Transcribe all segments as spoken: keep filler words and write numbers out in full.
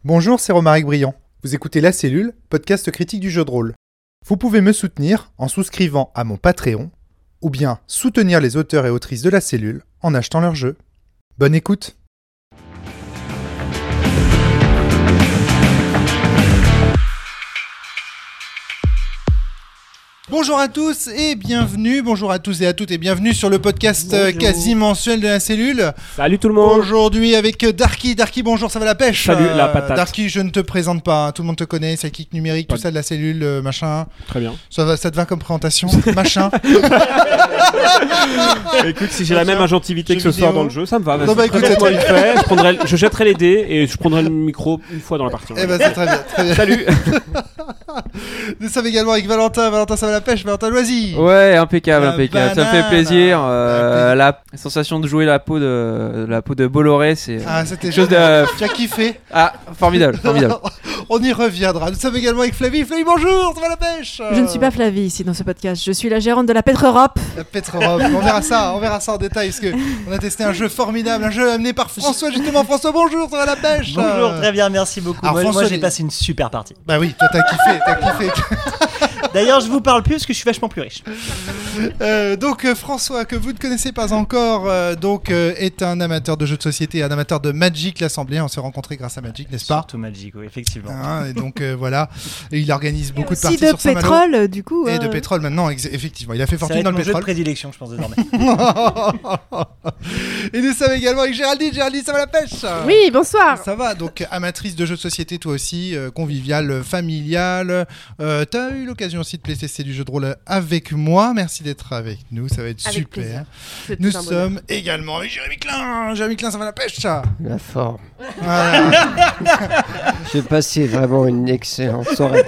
Bonjour, c'est Romaric Briand. Vous écoutez La Cellule, podcast critique du jeu de rôle. Vous pouvez me soutenir en souscrivant à mon Patreon, ou bien soutenir les auteurs et autrices de La Cellule en achetant leurs jeux. Bonne écoute. Bonjour à tous et bienvenue, bonjour à tous et à toutes et bienvenue sur le podcast bonjour. quasi mensuel de La Cellule. Salut tout le monde. Aujourd'hui avec Darky. Darky, bonjour, ça va la pêche? Salut la patate. Darky, je ne te présente pas, hein. Tout le monde te connaît, sidekick numérique, Pas tout ça de La Cellule, euh, machin. Très bien. Ça, va, ça te va comme présentation? Machin. Écoute, si j'ai la même agentivité que ce vidéo. soir dans le jeu, ça me va. Non, bah, écoute, moi une fait, je, prendrai, je jetterai les dés et je prendrai le micro une fois dans la partie. Eh ben c'est très bien, très bien. Salut. Nous sommes également avec Valentin. Valentin, ça va la pêche? Valentin Loisy. Ouais, impeccable, La impeccable. banane. Ça me fait plaisir. Euh, Ouais, la sensation de jouer la peau de la peau de Bolloré, c'est Ah, c'était quelque chose génial. de Tu as kiffé? ah formidable, formidable. On y reviendra. Nous sommes également avec Flavie. Flavie, bonjour, ça va la pêche? Je ne suis pas Flavie ici dans ce podcast, je suis la gérante de la Petre Europe. La Petre Europe. On verra ça, on verra ça en détail parce que on a testé un jeu formidable, un jeu amené par François justement. François, bonjour, ça va la pêche? Bonjour, très bien, merci beaucoup. Alors, moi, François, moi, j'ai les- passé une super partie. Bah oui, toi t'as kiffé, t'as kiffé. D'ailleurs, je vous parle plus parce que je suis vachement plus riche. Euh, donc euh, François, que vous ne connaissez pas encore, euh, donc euh, est un amateur de jeux de société, un amateur de Magic l'Assemblée. On s'est rencontrés grâce à Magic, n'est-ce pas? Surtout Magic, oui, effectivement. Hein, et donc euh, voilà, et il organise beaucoup de Si parties de sur Saint-Malo. pétrole, du coup. Et euh, de pétrole maintenant, ex- effectivement. Il a fait Ça va fortune être dans mon le jeu de pétrole. prédilection, je pense désormais. Et nous sommes également avec Géraldine. Géraldine, ça va la pêche? Oui, bonsoir. Ça va, donc amatrice de jeux de société toi aussi, euh, conviviale, euh, familiale. Euh, T'as eu l'occasion aussi de tester du jeu de rôle avec moi. Merci d'être avec nous, ça va être Avec super. plaisir. C'est Nous tout un bonheur. sommes également avec Jérémy Klein. Jérémy Klein, ça va la pêche? La forme. Voilà. J'ai passé vraiment une excellente soirée.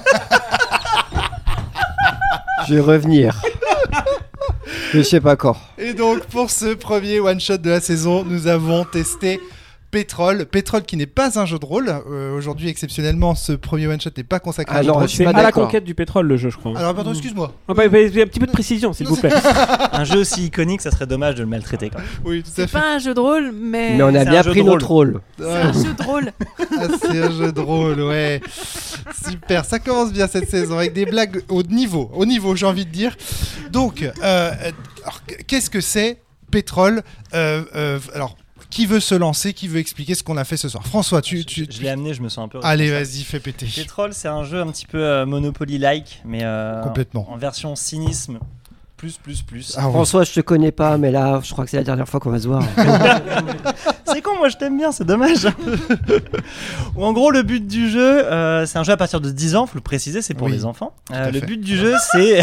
Je vais revenir. Je sais pas quand. Et donc pour ce premier one shot de la saison, nous avons testé Pétrole. Pétrole qui n'est pas un jeu de rôle. Euh, Aujourd'hui, exceptionnellement, ce premier one shot n'est pas consacré Ah à un jeu non, de rôle. je suis C'est pas à la d'accord. conquête du pétrole le jeu, je crois. Alors pardon, excuse-moi. Ah, bah, bah, un petit peu de précision, s'il vous plaît. Un jeu aussi iconique, ça serait dommage de le maltraiter quand même. Oui, tout à C'est fait. pas un jeu de rôle, mais. Mais on a c'est bien un jeu pris de notre rôle. C'est Ouais. un jeu de rôle. Ah, c'est un jeu de rôle, ouais. Super, ça commence bien cette saison avec des blagues au niveau, au niveau, j'ai envie de dire. Donc, euh, euh, alors, qu'est-ce que c'est Pétrole? euh, euh, Alors, qui veut se lancer? Qui veut expliquer ce qu'on a fait ce soir? François, tu, tu, Je, je l'ai amené, je me sens un peu. allez, responsable. vas-y, fais péter. Pétrole, c'est un jeu un petit peu euh, Monopoly-like, mais euh, Complètement. en version cynisme. Plus, plus, plus. Ah, oui. François, je te connais pas, mais là, je crois que c'est la dernière fois qu'on va se voir. C'est con, moi je t'aime bien, c'est dommage. Ou en gros, le but du jeu, euh, c'est un jeu à partir de dix ans, faut le préciser, c'est pour Oui, les enfants. à Euh, le fait. but du jeu, c'est.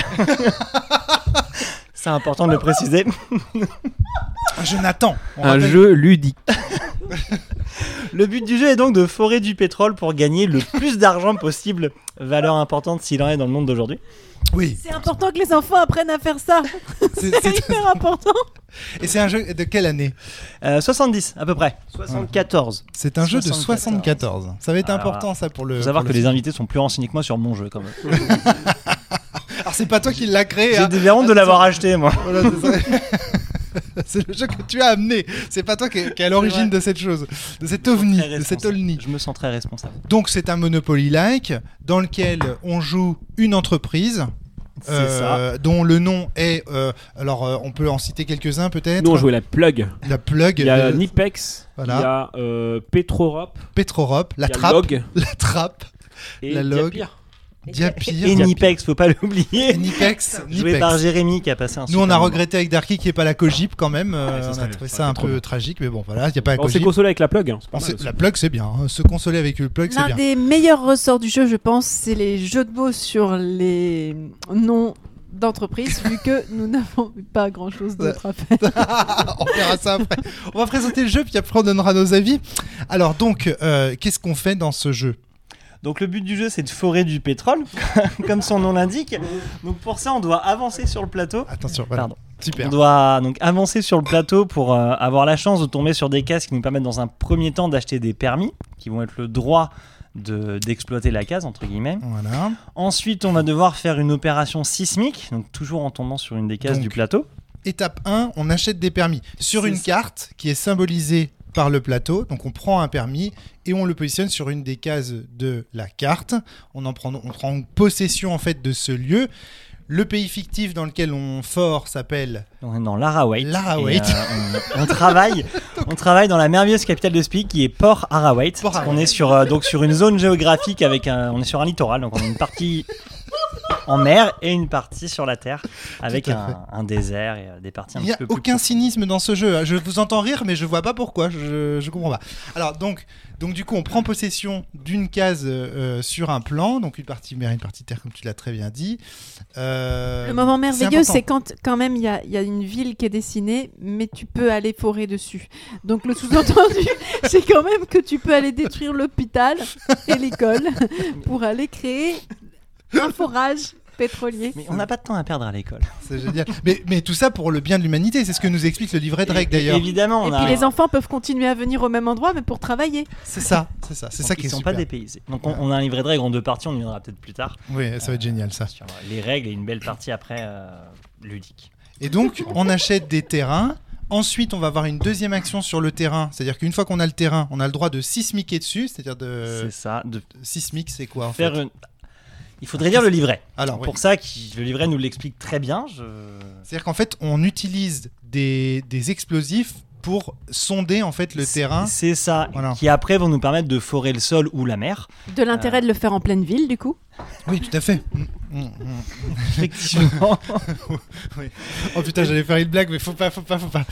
C'est important de le préciser. Jonathan, on Un rappelle- jeu ludique. Le but du jeu est donc de forer du pétrole pour gagner le plus d'argent possible, valeur importante s'il en est dans le monde d'aujourd'hui. Oui, C'est important que les enfants apprennent à faire ça. c'est- C'est c'est- hyper important. et c'est un jeu de quelle année? Euh, soixante-dix à peu près. soixante-quatorze. C'est un jeu de soixante-quatorze. soixante-quatorze. Ça va être Alors, important ça pour le. Faut savoir pour que le- les invités sont plus renseignés que moi sur mon jeu quand même. Alors c'est pas toi qui l'as créé. J'ai hein. des honte de l'avoir acheté moi. Voilà, c'est ça. C'est le jeu que tu as amené. C'est pas toi qui est, qui est à l'origine de cette chose, de cet ovni, Très de cet responsable. ovni. Je me sens très responsable. Donc c'est un Monopoly-like dans lequel on joue une entreprise. C'est euh, dont le nom est euh, alors euh, on peut en citer quelques-uns peut-être. Nous on jouait la plug. La Plug, Il y a le- Nipex, Voilà. il y a euh, Petrorop, Petrorop, la il y a Trappe, Log la Trappe, et La Log. Diapir. Diapir, Et Nipex, faut pas l'oublier. Nipex, Joué Nipex. par Jérémy qui a passé un Nous on a super regretté avec Darky qu'il n'y ait pas la Cogip quand même. euh, Ouais, ça on serait a mieux. trouvé Ça ça aurait un été trop peu bien. tragique, mais bon voilà, il n'y a pas la On s'est Cogip. consolé avec la plug. Hein, c'est pas On mal s'est- aussi. La Plug c'est bien, hein. Se consoler avec le Plug c'est L'un bien. des meilleurs ressorts du jeu, je pense, c'est les jeux de mots sur les noms d'entreprise, vu que nous n'avons pas grand chose d'autre à faire. On verra ça après. On va présenter le jeu puis après on donnera nos avis. Alors donc, euh, qu'est-ce qu'on fait dans ce jeu? Donc le but du jeu c'est de forer du pétrole, comme son nom l'indique. Donc pour ça on doit avancer sur le plateau. Attention, voilà. Pardon. Super. On doit donc avancer sur le plateau pour euh, avoir la chance de tomber sur des cases qui nous permettent dans un premier temps d'acheter des permis, qui vont être le droit de, d'exploiter la case, entre guillemets. Voilà. Ensuite, on va devoir faire une opération sismique, donc toujours en tombant sur une des cases Donc, du plateau. Étape un, on achète des permis sur C'est une ça. carte qui est symbolisée par le plateau. Donc on prend un permis et on le positionne sur une des cases de la carte. On en prend, on prend possession en fait de ce lieu. Le pays fictif dans lequel on fort s'appelle... On est dans l'Arawait. L'Arawait. Et, euh, on, on, travaille, on travaille dans la merveilleuse capitale de ce pays qui est Port Arawait. Port Arawait. On est sur, euh, donc sur une zone géographique avec un, on est sur un littoral, donc on a une partie en mer et une partie sur la terre avec un, un désert et euh, des parties un Il n'y a petit peu plus aucun profondes. cynisme dans ce jeu. Je vous entends rire, mais je vois pas pourquoi. Je, je comprends pas. Alors donc, donc du coup, on prend possession d'une case euh, sur un plan, donc une partie mer, une partie terre, comme tu l'as très bien dit. Euh, Le moment merveilleux, c'est c'est quand, quand même il y a, y a une ville qui est dessinée, mais tu peux aller forer dessus. Donc le sous-entendu, c'est quand même que tu peux aller détruire l'hôpital et l'école pour aller créer un forage pétrolier. Mais on n'a pas de temps à perdre à l'école. C'est génial. Mais, mais tout ça pour le bien de l'humanité, c'est ce que nous explique le livret de règles d'ailleurs. Évidemment, on Et a... puis les enfants peuvent continuer à venir au même endroit, mais pour travailler. C'est ça, c'est ça, c'est donc ça ils qui est sont super. pas dépaysés. Donc on, on a un livret de règles en deux parties, on y viendra peut-être plus tard. Oui, ça va être génial ça. Sur les règles et une belle partie après euh, ludique. Et donc, on achète des terrains. Ensuite, on va avoir une deuxième action sur le terrain. C'est-à-dire qu'une fois qu'on a le terrain, on a le droit de sismiquer dessus. C'est-à-dire de. C'est ça. De Sismique, c'est quoi en faire fait une... Il faudrait lire le livret. Alors, C'est oui. pour ça que le livret nous l'explique très bien. Je... C'est-à-dire qu'en fait, on utilise des, des explosifs pour sonder en fait le C'est- terrain. C'est ça. Voilà. Qui après vont nous permettre de forer le sol ou la mer. De l'intérêt de le faire en pleine ville, du coup. Oui, tout à fait. Mm, mm, mm. Effectivement. Oh putain, j'allais faire une blague, mais faut pas, faut pas, faut pas.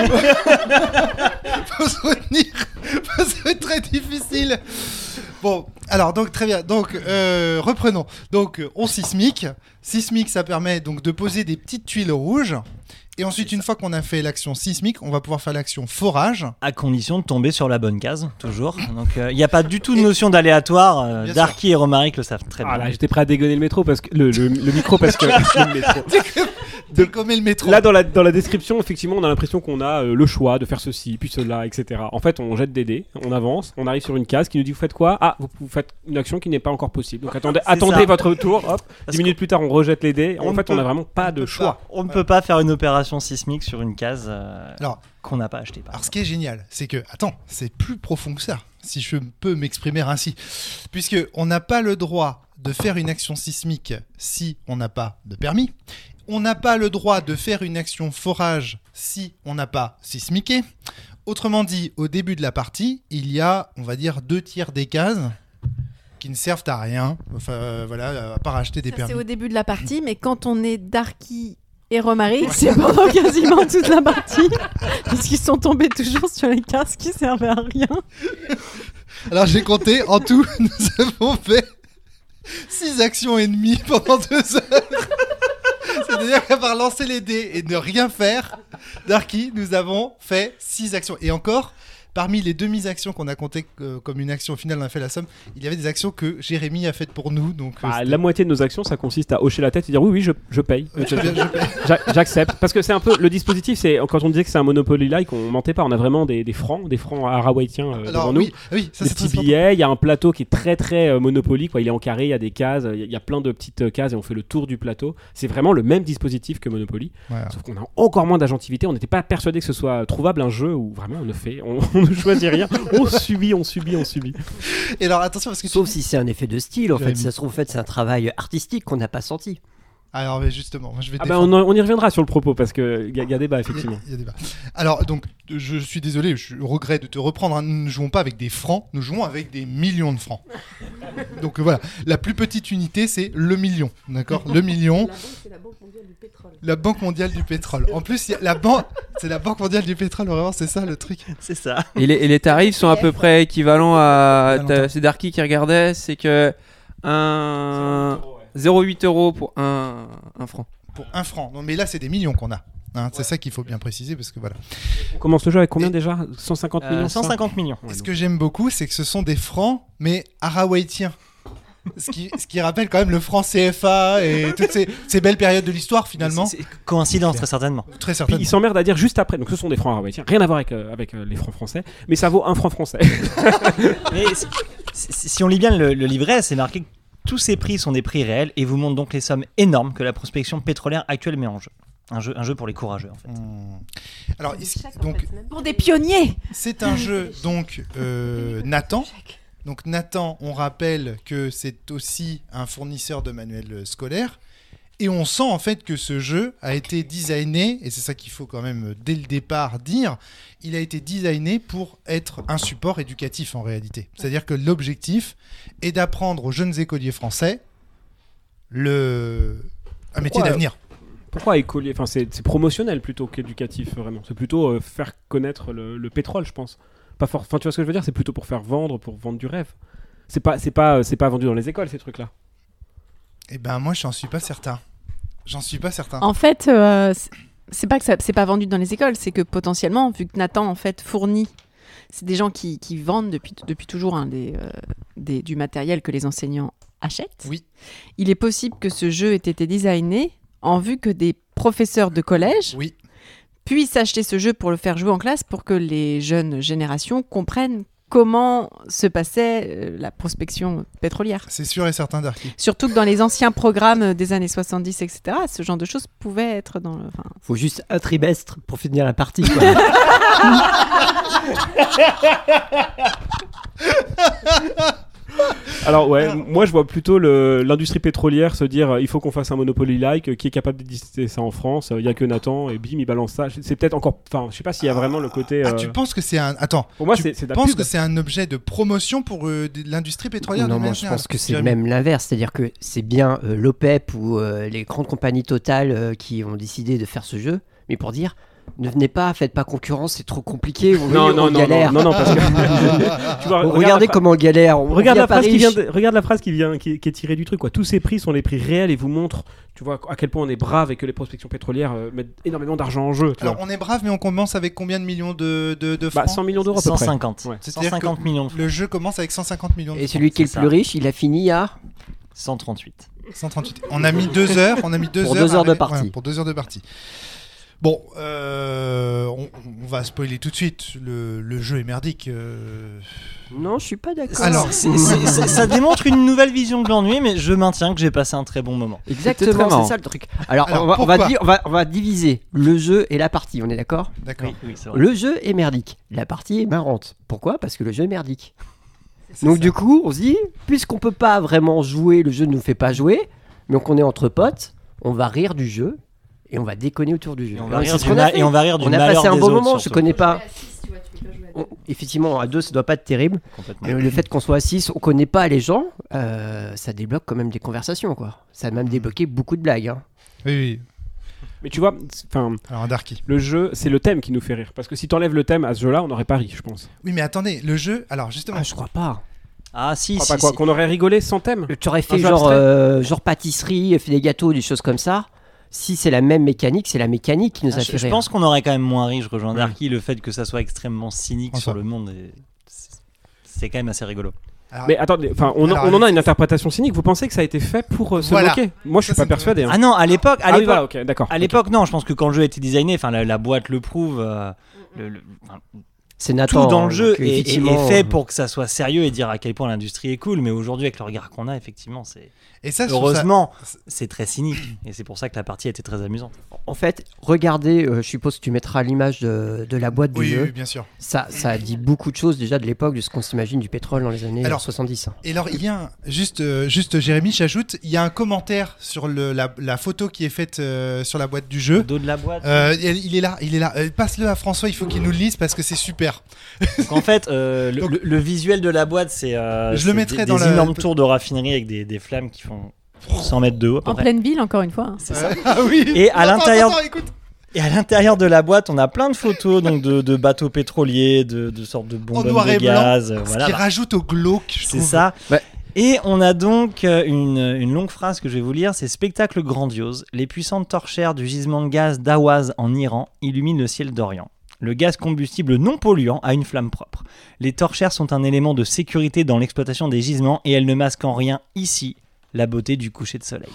Faut se retenir. Ça va être très difficile. Bon, alors donc très bien. Donc euh, reprenons. Donc euh, on sismique. Sismique, ça permet donc de poser des petites tuiles rouges. Et ensuite, une fois qu'on a fait l'action sismique, on va pouvoir faire l'action forage. À condition de tomber sur la bonne case, toujours. Donc il n'y a pas du tout de notion d'aléatoire. Euh, Bien Darky et Romaric le savent très bien. Ah là, j'étais prêt à dégonner le métro parce que le, le, le micro parce que le métro. De comme le métro. Là dans la dans la description, effectivement, on a l'impression qu'on a euh, le choix de faire ceci puis cela, et cetera. En fait, on jette des dés, on avance, on arrive sur une case qui nous dit vous faites quoi? Ah, vous, vous faites une action qui n'est pas encore possible. Donc attendez, C'est attendez ça. votre tour. Hop. Parce Dix minutes plus tard, on rejette les dés. On En ne fait, on peut- a vraiment pas de peut choix. pas. On ne Ouais. peut pas faire une opération sismique sur une case euh, Alors, qu'on n'a pas achetée. par Alors, ce exemple. qui est génial, c'est que, attends, c'est plus profond que ça, si je peux m'exprimer ainsi. Puisque on n'a pas le droit de faire une action sismique si on n'a pas de permis. On n'a pas le droit de faire une action forage si on n'a pas sismiqué. Autrement dit, au début de la partie, il y a, on va dire, deux tiers des cases qui ne servent à rien. Enfin, euh, voilà, à part acheter des Ça, permis. c'est au début de la partie, mais quand on est Darky et Romaric, c'est pendant quasiment toute la partie, puisqu'ils sont tombés toujours sur les cases qui servaient à rien. Alors j'ai compté, en tout, nous avons fait six actions et demie pendant deux heures. C'est-à-dire qu'à part lancer les dés et ne rien faire, Darky, nous avons fait six actions. Et encore, parmi les demi-actions qu'on a comptées euh, comme une action finale, on a fait la somme, il y avait des actions que Jérémy a faites pour nous. Donc, euh, Bah, c'était- la moitié de nos actions, ça consiste à hocher la tête et dire oui, oui, je, je paye. Ouais, je paye, je paye. J'a- J'accepte. Parce que c'est un peu le dispositif. C'est quand on disait que c'est un Monopoly-like, on mentait pas. On a vraiment des, des francs, des francs arawaïtiens euh, devant Alors nous. oui, oui, ça Des c'est petits très billets, il y a un plateau qui est très très euh, Monopoly, quoi. Il est en carré, il y a des cases, il y a- il y a plein de petites euh, cases et on fait le tour du plateau. C'est vraiment le même dispositif que Monopoly, Voilà. sauf qu'on a encore moins d'agentivité. On n'était pas persuadé que ce soit trouvable un jeu où vraiment on ne fait, on, on ne choisit rien, on subit, on subit, on subit. Et alors attention parce que tu- Sauf si c'est un effet de style, en fait. Jérémy. Ça se trouve, en fait, c'est un travail artistique qu'on n'a pas senti. Alors mais justement, moi, je vais Ah bah défendre. on, en- on y reviendra sur le propos parce que y, a- y a débat effectivement. Il y a débat. Alors, donc, je suis désolé, je regrette de te reprendre. hein. Nous ne jouons pas avec des francs, nous jouons avec des millions de francs. Donc, euh, voilà. La plus petite unité, c'est le million. D'accord. Le million. C'est la Banque mondiale du pétrole. La Banque mondiale du pétrole. En plus, il y a la banque. C'est la Banque mondiale du pétrole, vraiment, c'est ça le truc. C'est ça. Et les, et les tarifs sont à peu près équivalents à. Valentin. t'as- C'est Darky qui regardait, c'est que. Un. zéro virgule huit euros pour un, un franc. Pour un franc. Non, mais là, c'est des millions qu'on a. Hein, c'est ça qu'il faut bien préciser parce que voilà. On commence le jeu avec combien Et- déjà cent cinquante Euh, millions cent cinquante millions. Ouais, Ce donc- que j'aime beaucoup, c'est que ce sont des francs, mais arawaïtiens. Ce qui, ce qui rappelle quand même le franc C F A et toutes ces, ces belles périodes de l'histoire finalement. C'est- c'est coïncidence, très certainement. Très Puis certainement. ils s'emmerdent à dire juste après, donc ce sont des francs arawaïtiens, rien à voir avec, euh, avec euh, les francs français, mais ça vaut un franc français. Mais c'est- c'est- si on lit bien le, le livret, c'est marqué que tous ces prix sont des prix réels et vous montrent donc les sommes énormes que la prospection pétrolière actuelle met en jeu. Un jeu, un jeu pour les courageux, en fait. Hmm. Alors, ici, donc, Pour des pionniers. c'est un jeu, donc, euh, Nathan. Donc, Nathan, on rappelle que c'est aussi un fournisseur de manuels scolaires. Et on sent, en fait, que ce jeu a été designé, et c'est ça qu'il faut quand même, dès le départ, dire, il a été designé pour être un support éducatif, en réalité. C'est-à-dire que l'objectif est d'apprendre aux jeunes écoliers français le... un métier Pourquoi, d'avenir. Pourquoi écolier Enfin, c'est, c'est promotionnel plutôt qu'éducatif, vraiment. C'est plutôt euh, faire connaître le, le pétrole, je pense. Pas for... Enfin, tu vois ce que je veux dire ? C'est plutôt pour faire vendre, pour vendre du rêve. C'est pas, c'est pas, c'est pas vendu dans les écoles, ces trucs-là. Eh ben, moi, j'en suis pas certain. J'en suis pas certain. En fait, euh, c'est- c'est pas que ça, c'est pas vendu dans les écoles, c'est que potentiellement, vu que Nathan en fait fournit, c'est des gens qui, qui vendent depuis, depuis toujours hein, des, euh, des- du matériel que les enseignants achètent. Oui. Il est possible que ce jeu ait été designé en vue que des professeurs de collège Oui. puissent acheter ce jeu pour le faire jouer en classe pour que les jeunes générations comprennent comment se passait euh, la prospection pétrolière. C'est sûr et certain, Darky. Surtout que dans les anciens programmes des années soixante-dix, et cetera, ce genre de choses pouvait être dans le... enfin, Faut juste un trimestre pour finir la partie. Quoi. Alors ouais, moi je vois plutôt le, l'industrie pétrolière se dire euh, il faut qu'on fasse un Monopoly-like, euh, qui est capable d'éditer ça en France, il y a que Nathan, et bim, il balance ça. C'est peut-être encore... Enfin, je sais pas s'il y a vraiment le côté... Ah, euh, tu penses que c'est un... Attends, Pour moi, tu c'est, c'est de la penses pub. que c'est un objet de promotion pour euh, de l'industrie pétrolière de Non, moi manière je générale pense que c'est Jérémy. même l'inverse, c'est-à-dire que c'est bien euh, l'OPEP ou euh, les grandes compagnies Total euh, qui ont décidé de faire ce jeu, mais pour dire ne venez pas, faites pas concurrence, c'est trop compliqué, vous Non, voyez, non, on non, galère. non, non, parce que... tu vois, Regardez regarde la phrase- comment on galère. On Regarde vient la, pas phrase qui riche. vient de- regarde la phrase qui, vient, qui, qui est tirée du truc. Quoi. Tous ces prix sont les prix réels et vous montrent, tu vois, à quel point on est brave et que les prospections pétrolières euh, mettent énormément d'argent en jeu. Tu Alors, vois. on est brave, mais on commence avec combien de millions de, de, de Bah, francs cent millions d'euros à peu cent près. cinquante. Ouais. C'est-à-dire cent cinquante que millions de francs. Le jeu commence avec cent cinquante millions de Et francs. celui qui est le c'est plus ça. riche, il a fini à cent trente-huit. cent trente-huit. On a mis deux heures. On a mis deux Pour heures deux à heures de arriver- partie. ouais, pour deux heures de partie. Bon, euh, on, on va spoiler tout de suite. Le, le jeu est merdique. euh. Non, je suis pas d'accord. Alors, C'est- c'est- c'est- ça démontre une nouvelle vision de l'ennui, mais je maintiens que j'ai passé un très bon moment. Exactement, très marrant. c'est ça le truc. Alors, Alors, on, va, on, va pourquoi di- on, va, on va diviser le jeu et la partie, on est d'accord ? D'accord. Oui, oui, c'est vrai. Le jeu est merdique, la partie est marrante. Pourquoi ? Parce que le jeu est merdique. C'est Donc ça. du coup, on se dit, puisqu'on peut pas vraiment jouer, le jeu ne nous fait pas jouer, mais qu'on est entre potes, on va rire du jeu et on va déconner autour du jeu. Et on va Alors, rire c'est ce du qu'on a ma- fait. et on va rire du On a malheur passé un des bon autres, moment, je surtout. connais pas. On- effectivement, à deux, ça doit pas être terrible. Complètement. Mais le fait qu'on soit à six, on connaît pas les gens, euh, ça débloque quand même des conversations, quoi. Ça a même débloqué beaucoup de blagues. hein. Oui, oui. Mais tu vois, enfin, Alors, un Darky. le jeu, c'est le thème qui nous fait rire. Parce que si t'enlèves le thème à ce jeu-là, on n'aurait pas ri, je pense. Oui, mais attendez, le jeu. Alors, justement. Ah, je crois pas. Ah si, Tu crois si, pas quoi, si. qu'on aurait rigolé sans thème. Tu aurais fait jeu genre, abstrait. euh, genre pâtisserie, fait des gâteaux, des choses comme ça. Si c'est la même mécanique, c'est la mécanique qui nous Ah, a je, fait je rire. pense qu'on aurait quand même moins ri, je rejoins Ouais. Darky, le fait que ça soit extrêmement cynique Enfin. sur le monde, et c'est- c'est quand même assez rigolo. Alors, Mais attendez, enfin, on, Alors, on en a c'est- une interprétation cynique. Vous pensez que ça a été fait pour euh, se Voilà. moquer ? Moi, je suis Ça, pas c'est persuadé. hein. Ah non, à l'époque, à Ah oui, l'époque, voilà, ok, d'accord. à l'époque, non, je pense que quand le jeu a été designé, enfin la, la boîte le prouve, euh, le- le- enfin, C'est Nathan. tout dans le hein, jeu donc, est, est- effectivement, est fait euh, pour que ça soit sérieux et dire à quel point l'industrie est cool. Mais aujourd'hui, avec le regard qu'on a, effectivement, c'est et ça, je trouve ça- heureusement, c'est très cynique et c'est pour ça que la partie a été très amusante. En fait, regardez, euh, je suppose que tu mettras l'image de, de la boîte du Oui, jeu. oui, bien sûr. Ça, ça dit beaucoup de choses déjà de l'époque, de ce qu'on s'imagine du pétrole dans les années Alors, soixante-dix. hein. Et alors, il y a un, juste, euh, juste Jérémy, j'ajoute, il y a un commentaire sur le, la, la photo qui est faite euh, sur la boîte du Le jeu. dos de la boîte. Euh, il il est là, il est là. Euh, passe-le à François, il faut qu'il nous le lise parce que c'est super. Donc en fait, euh, le, Donc- le- le visuel de la boîte, c'est euh, Je le c'est mettrai des, dans des la- énormes tours de raffinerie avec des, des flammes qui font cent mètres de haut. à peu En près. pleine ville, encore une fois. hein. C'est ça. Euh, ah oui. Et à Attends, l'intérieur- attends, attends, écoute. Et à l'intérieur de la boîte, on a plein de photos donc de, de bateaux pétroliers, de, de sortes de bonbonnes noir de et blanc, gaz. euh, Ce voilà, qui bah, rajoute au glauque, je c'est trouve. ça. Ouais. Et on a donc euh, une, une longue phrase que je vais vous lire. C'est spectacle grandiose. Les puissantes torchères du gisement de gaz d'Awaz en Iran illuminent le ciel d'Orient. Le gaz combustible non polluant a une flamme propre. Les torchères sont un élément de sécurité dans l'exploitation des gisements et elles ne masquent en rien ici la beauté du coucher de soleil.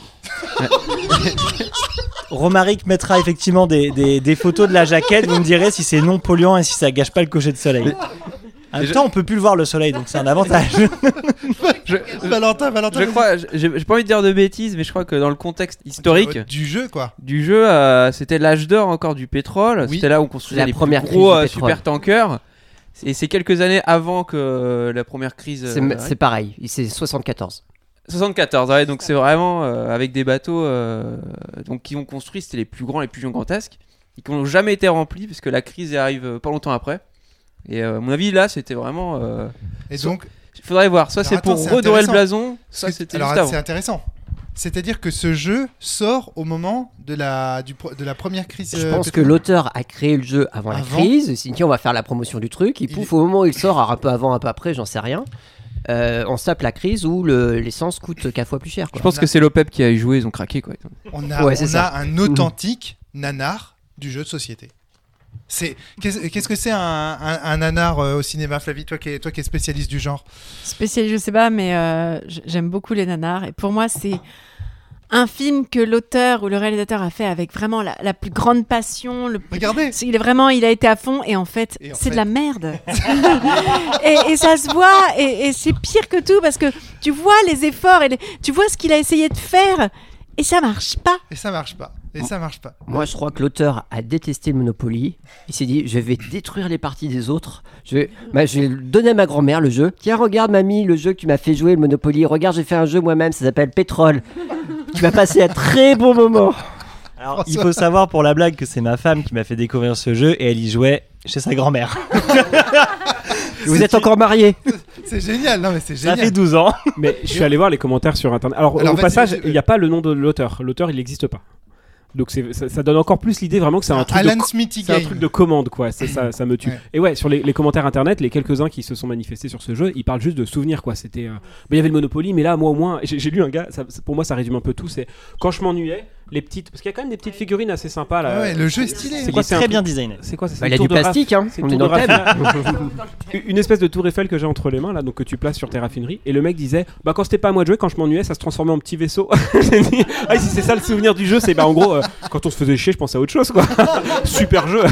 Romaric mettra effectivement des, des- des photos de la jaquette. Vous me direz si c'est non polluant et si ça gâche pas le coucher de soleil. En même temps, on peut plus le voir le soleil, donc c'est un avantage. Je, Valentin, Valentin. je vas-y. crois, j'ai j'ai pas envie de dire de bêtises, mais je crois que dans le contexte historique Euh, du jeu, quoi. du jeu, euh, c'était l'âge d'or encore du pétrole. Oui. C'était là où on construisait La les première plus crise gros du euh, pétrole. super tankers. Et c'est quelques années avant que la première crise. C'est, euh, c'est pareil, c'est soixante-quatorze. soixante-quatorze, ouais, donc c'est vraiment euh, avec des bateaux euh, donc, qui ont construit, c'était les plus grands, les plus gigantesques, et qui n'ont jamais été remplis, parce que la crise arrive euh, pas longtemps après. Et euh, à mon avis, là, c'était vraiment. euh, Et So- donc, Il faudrait voir, soit Alors, c'est attends, pour c'est redorer le intéressant. blason, soit ce que- c'était alors juste avant. c'est intéressant. C'est-à-dire que ce jeu sort au moment de la, du, pro- de la première crise. Je euh, pense que pétrolière. l'auteur a créé le jeu avant, la Avant. crise. Il s'est dit, on va faire la promotion du truc. Et Il pouf, est- au moment où il sort, alors un peu avant, un peu après, j'en sais rien. euh, on se tape la crise où le- l'essence coûte quatre fois plus cher. Quoi. Je pense que c'est l'O P E P qui a y joué, ils ont craqué quoi. On a, Ouais, c'est on ça. a un authentique nanar du jeu de société. C'est, qu'est-ce, qu'est-ce que c'est un, un, un nanar euh, au cinéma, Flavie, toi qui es, toi qui es spécialiste du genre? Spécialiste, je sais pas, mais euh, j- j'aime beaucoup les nanars. Et pour moi, c'est un film que l'auteur ou le réalisateur a fait avec vraiment la, la plus grande passion. Le plus... Regardez. C'est- Il est vraiment, il a été à fond. Et en fait, Et en c'est fait- de la merde. et, et ça se voit. Et, et c'est pire que tout parce que tu vois les efforts et les- tu vois ce qu'il a essayé de faire. Et ça marche pas. Et ça marche pas. Et ça marche pas. Moi, je crois que l'auteur a détesté le Monopoly. Il s'est dit, je vais détruire les parties des autres. Je vais, bah, je vais le donner à ma grand-mère, le jeu. Tiens, regarde, mamie, le jeu que tu m'as fait jouer, le Monopoly. Regarde, j'ai fait un jeu moi-même, ça s'appelle Pétrole. Tu vas passer un très bon moment. Alors, il faut savoir pour la blague que c'est ma femme qui m'a fait découvrir ce jeu et elle y jouait chez sa grand-mère. Vous êtes encore mariés. C'est génial. Non mais c'est Ça génial. fait douze ans. Mais je suis allé voir les commentaires sur internet. Alors, Alors, au vas-y, passage, vas-y, il n'y a pas le nom de l'auteur. L'auteur, il n'existe pas. Donc c'est, ça, ça donne encore plus l'idée vraiment que c'est un truc Alan de, Smithy c'est un Game. truc de commande quoi. C'est ça, ça me tue. Ouais. Et ouais, sur les, les commentaires internet, les quelques-uns qui se sont manifestés sur ce jeu, ils parlent juste de souvenirs quoi. C'était, euh, bah, il y avait le Monopoly, mais là moi au moins, j'ai, j'ai lu un gars. Ça, pour moi, ça résume un peu tout. C'est quand je m'ennuyais, les petites, parce qu'il y a quand même des petites figurines assez sympas là. Ah ouais, le jeu est stylé. C'est C'est quoi, quoi c'est un très truc- bien designé. C'est quoi ça, c'est Bah, une il a tour du de Raph- plastique, hein. c'est une On est tour dans de le thème. Raphaël. Une espèce de tour Eiffel que j'ai entre les mains là, donc que tu places sur tes raffineries. Et le mec disait, bah quand c'était pas à moi de jouer, quand je m'ennuyais, ça se transformait en petit vaisseau. J'ai dit, ah si c'est ça le souvenir du jeu, c'est bah en gros, euh, quand on se faisait chier, je pensais à autre chose quoi. Super jeu.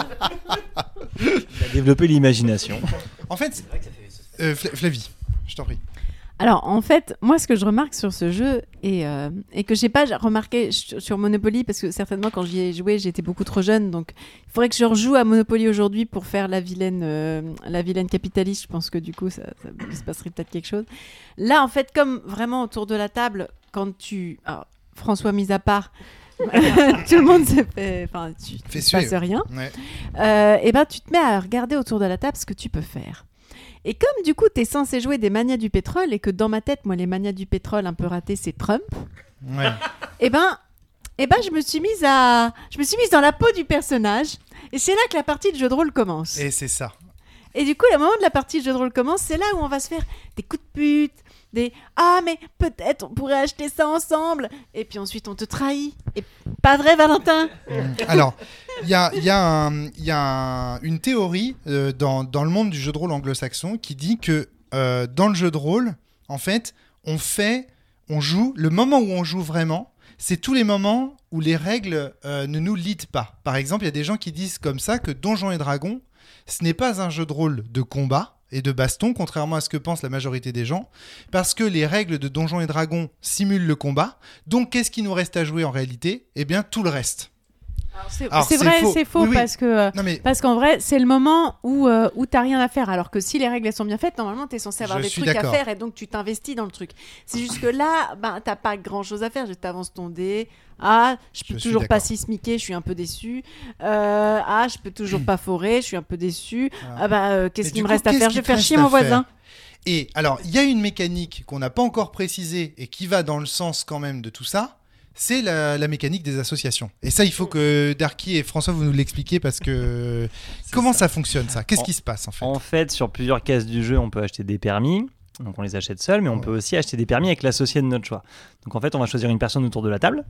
Il a développé l'imagination. En fait, euh, Fla- Flavie, je t'en prie. Alors en fait, moi ce que je remarque sur ce jeu et, euh, et que j'ai pas remarqué ch- sur Monopoly parce que certainement quand j'y ai joué j'étais beaucoup trop jeune donc il faudrait que je rejoue à Monopoly aujourd'hui pour faire la vilaine, euh, la vilaine capitaliste. Je pense que du coup ça, ça il se passerait peut-être quelque chose. Là en fait comme vraiment autour de la table quand tu... Alors, François mis à part... tout le monde se fait... Enfin, tu Fait ne se suer, passe rien. Ouais. Euh, et ben tu te mets à regarder autour de la table ce que tu peux faire. Et comme du coup tu es censé jouer des manias du pétrole et que dans ma tête, moi les manias du pétrole un peu ratés c'est Trump, Ouais. et ben, et ben je me suis mise à je me suis mise dans la peau du personnage et c'est là que la partie de jeu de rôle commence. Et, Et c'est ça. du coup le moment de la partie de jeu de rôle commence, c'est là où on va se faire des coups de pute, des ah mais peut-être on pourrait acheter ça ensemble et puis ensuite on te trahit. Et pas vrai Valentin? Alors, il y a, il y a, un- il y a un- une théorie euh, dans, dans le monde du jeu de rôle anglo-saxon qui dit que euh, dans le jeu de rôle, en fait, on fait, on joue, le moment où on joue vraiment, c'est tous les moments où les règles euh, ne nous lident pas. Par exemple, il y a des gens qui disent comme ça que Donjons et Dragons, ce n'est pas un jeu de rôle de combat et de baston, contrairement à ce que pense la majorité des gens, parce que les règles de Donjons et Dragons simulent le combat. Donc, qu'est-ce qui nous reste à jouer en réalité? Eh bien, tout le reste. Alors, c'est Alors, c'est c'est vrai, faux. c'est faux Oui, oui. parce que euh, Non mais Parce qu'en vrai, c'est le moment où, euh, où t'as rien à faire. Alors que si les règles elles sont bien faites, normalement, t'es censé avoir Je des suis trucs à d'accord. faire et donc tu t'investis dans le truc. C'est juste que là, ben, t'as pas grand chose à faire. Je t'avance ton dé. Ah, je peux Je suis toujours pas d'accord. sismiquer, je suis un peu déçu. Euh, ah, je peux toujours pas forer, je suis un peu déçu. Voilà. Ah bah, euh, qu'est-ce Mais qu'il du me coup, reste à qu'est-ce faire? qui Je vais te faire reste chier à mon faire voisin. Et alors, il y a une mécanique qu'on n'a pas encore précisée et qui va dans le sens quand même de tout ça, c'est la, la mécanique des associations. Et ça, il faut que Darky et François, vous nous l'expliquiez parce que... Comment ça. fonctionne ça? Qu'est-ce En- qui se passe en fait? En fait, sur plusieurs cases du jeu, on peut acheter des permis. Donc on les achète seuls, mais on Ouais. peut aussi acheter des permis avec l'associé de notre choix. Donc en fait, on va choisir une personne autour de la table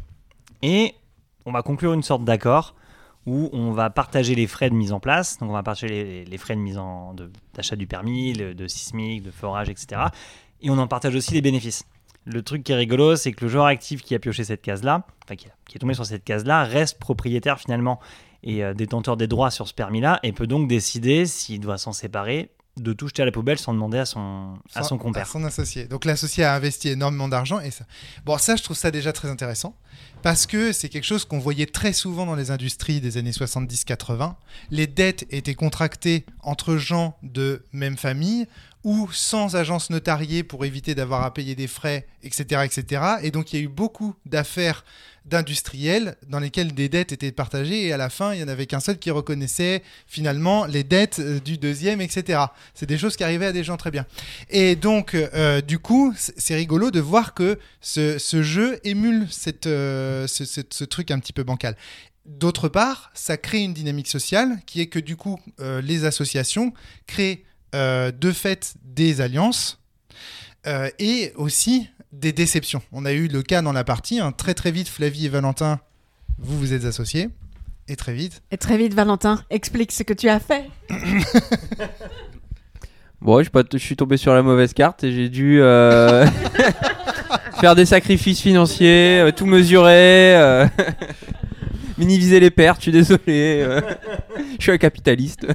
et on va conclure une sorte d'accord où on va partager les frais de mise en place. Donc on va partager les, les frais de mise en de- d'achat du permis, le- de sismique, de forage, et cetera. Et on en partage aussi les bénéfices. Le truc qui est rigolo, c'est que le joueur actif qui a pioché cette case-là, enfin qui, a- qui est tombé sur cette case-là, reste propriétaire finalement et euh, détenteur des droits sur ce permis-là et peut donc décider s'il doit s'en séparer de tout jeter à la poubelle sans demander à son, à son compère. À son associé. Donc l'associé a investi énormément d'argent. Et ça... Bon, ça, je trouve ça déjà très intéressant parce que c'est quelque chose qu'on voyait très souvent dans les industries des années soixante-dix quatre-vingts. Les dettes étaient contractées entre gens de même famille ou sans agence notariée pour éviter d'avoir à payer des frais, et cetera, et cetera. Et donc, il y a eu beaucoup d'affaires d'industriels dans lesquels des dettes étaient partagées et à la fin, il n'y en avait qu'un seul qui reconnaissait finalement les dettes euh, du deuxième, et cetera. C'est des choses qui arrivaient à des gens très bien. Et donc, euh, du coup, c'est, c'est rigolo de voir que ce, ce jeu émule cette, euh, ce, ce, ce truc un petit peu bancal. D'autre part, ça crée une dynamique sociale qui est que du coup, euh, les associations créent euh, de fait des alliances euh, et aussi des déceptions. On a eu le cas dans la partie, hein, très très vite, Flavie et Valentin, vous vous êtes associés, et très vite. Et très vite, Valentin, explique ce que tu as fait. Bon, je, pas, je suis tombé sur la mauvaise carte et j'ai dû euh, faire des sacrifices financiers, euh, tout mesurer, euh, minimiser les pertes, je suis désolé, euh, je suis un capitaliste.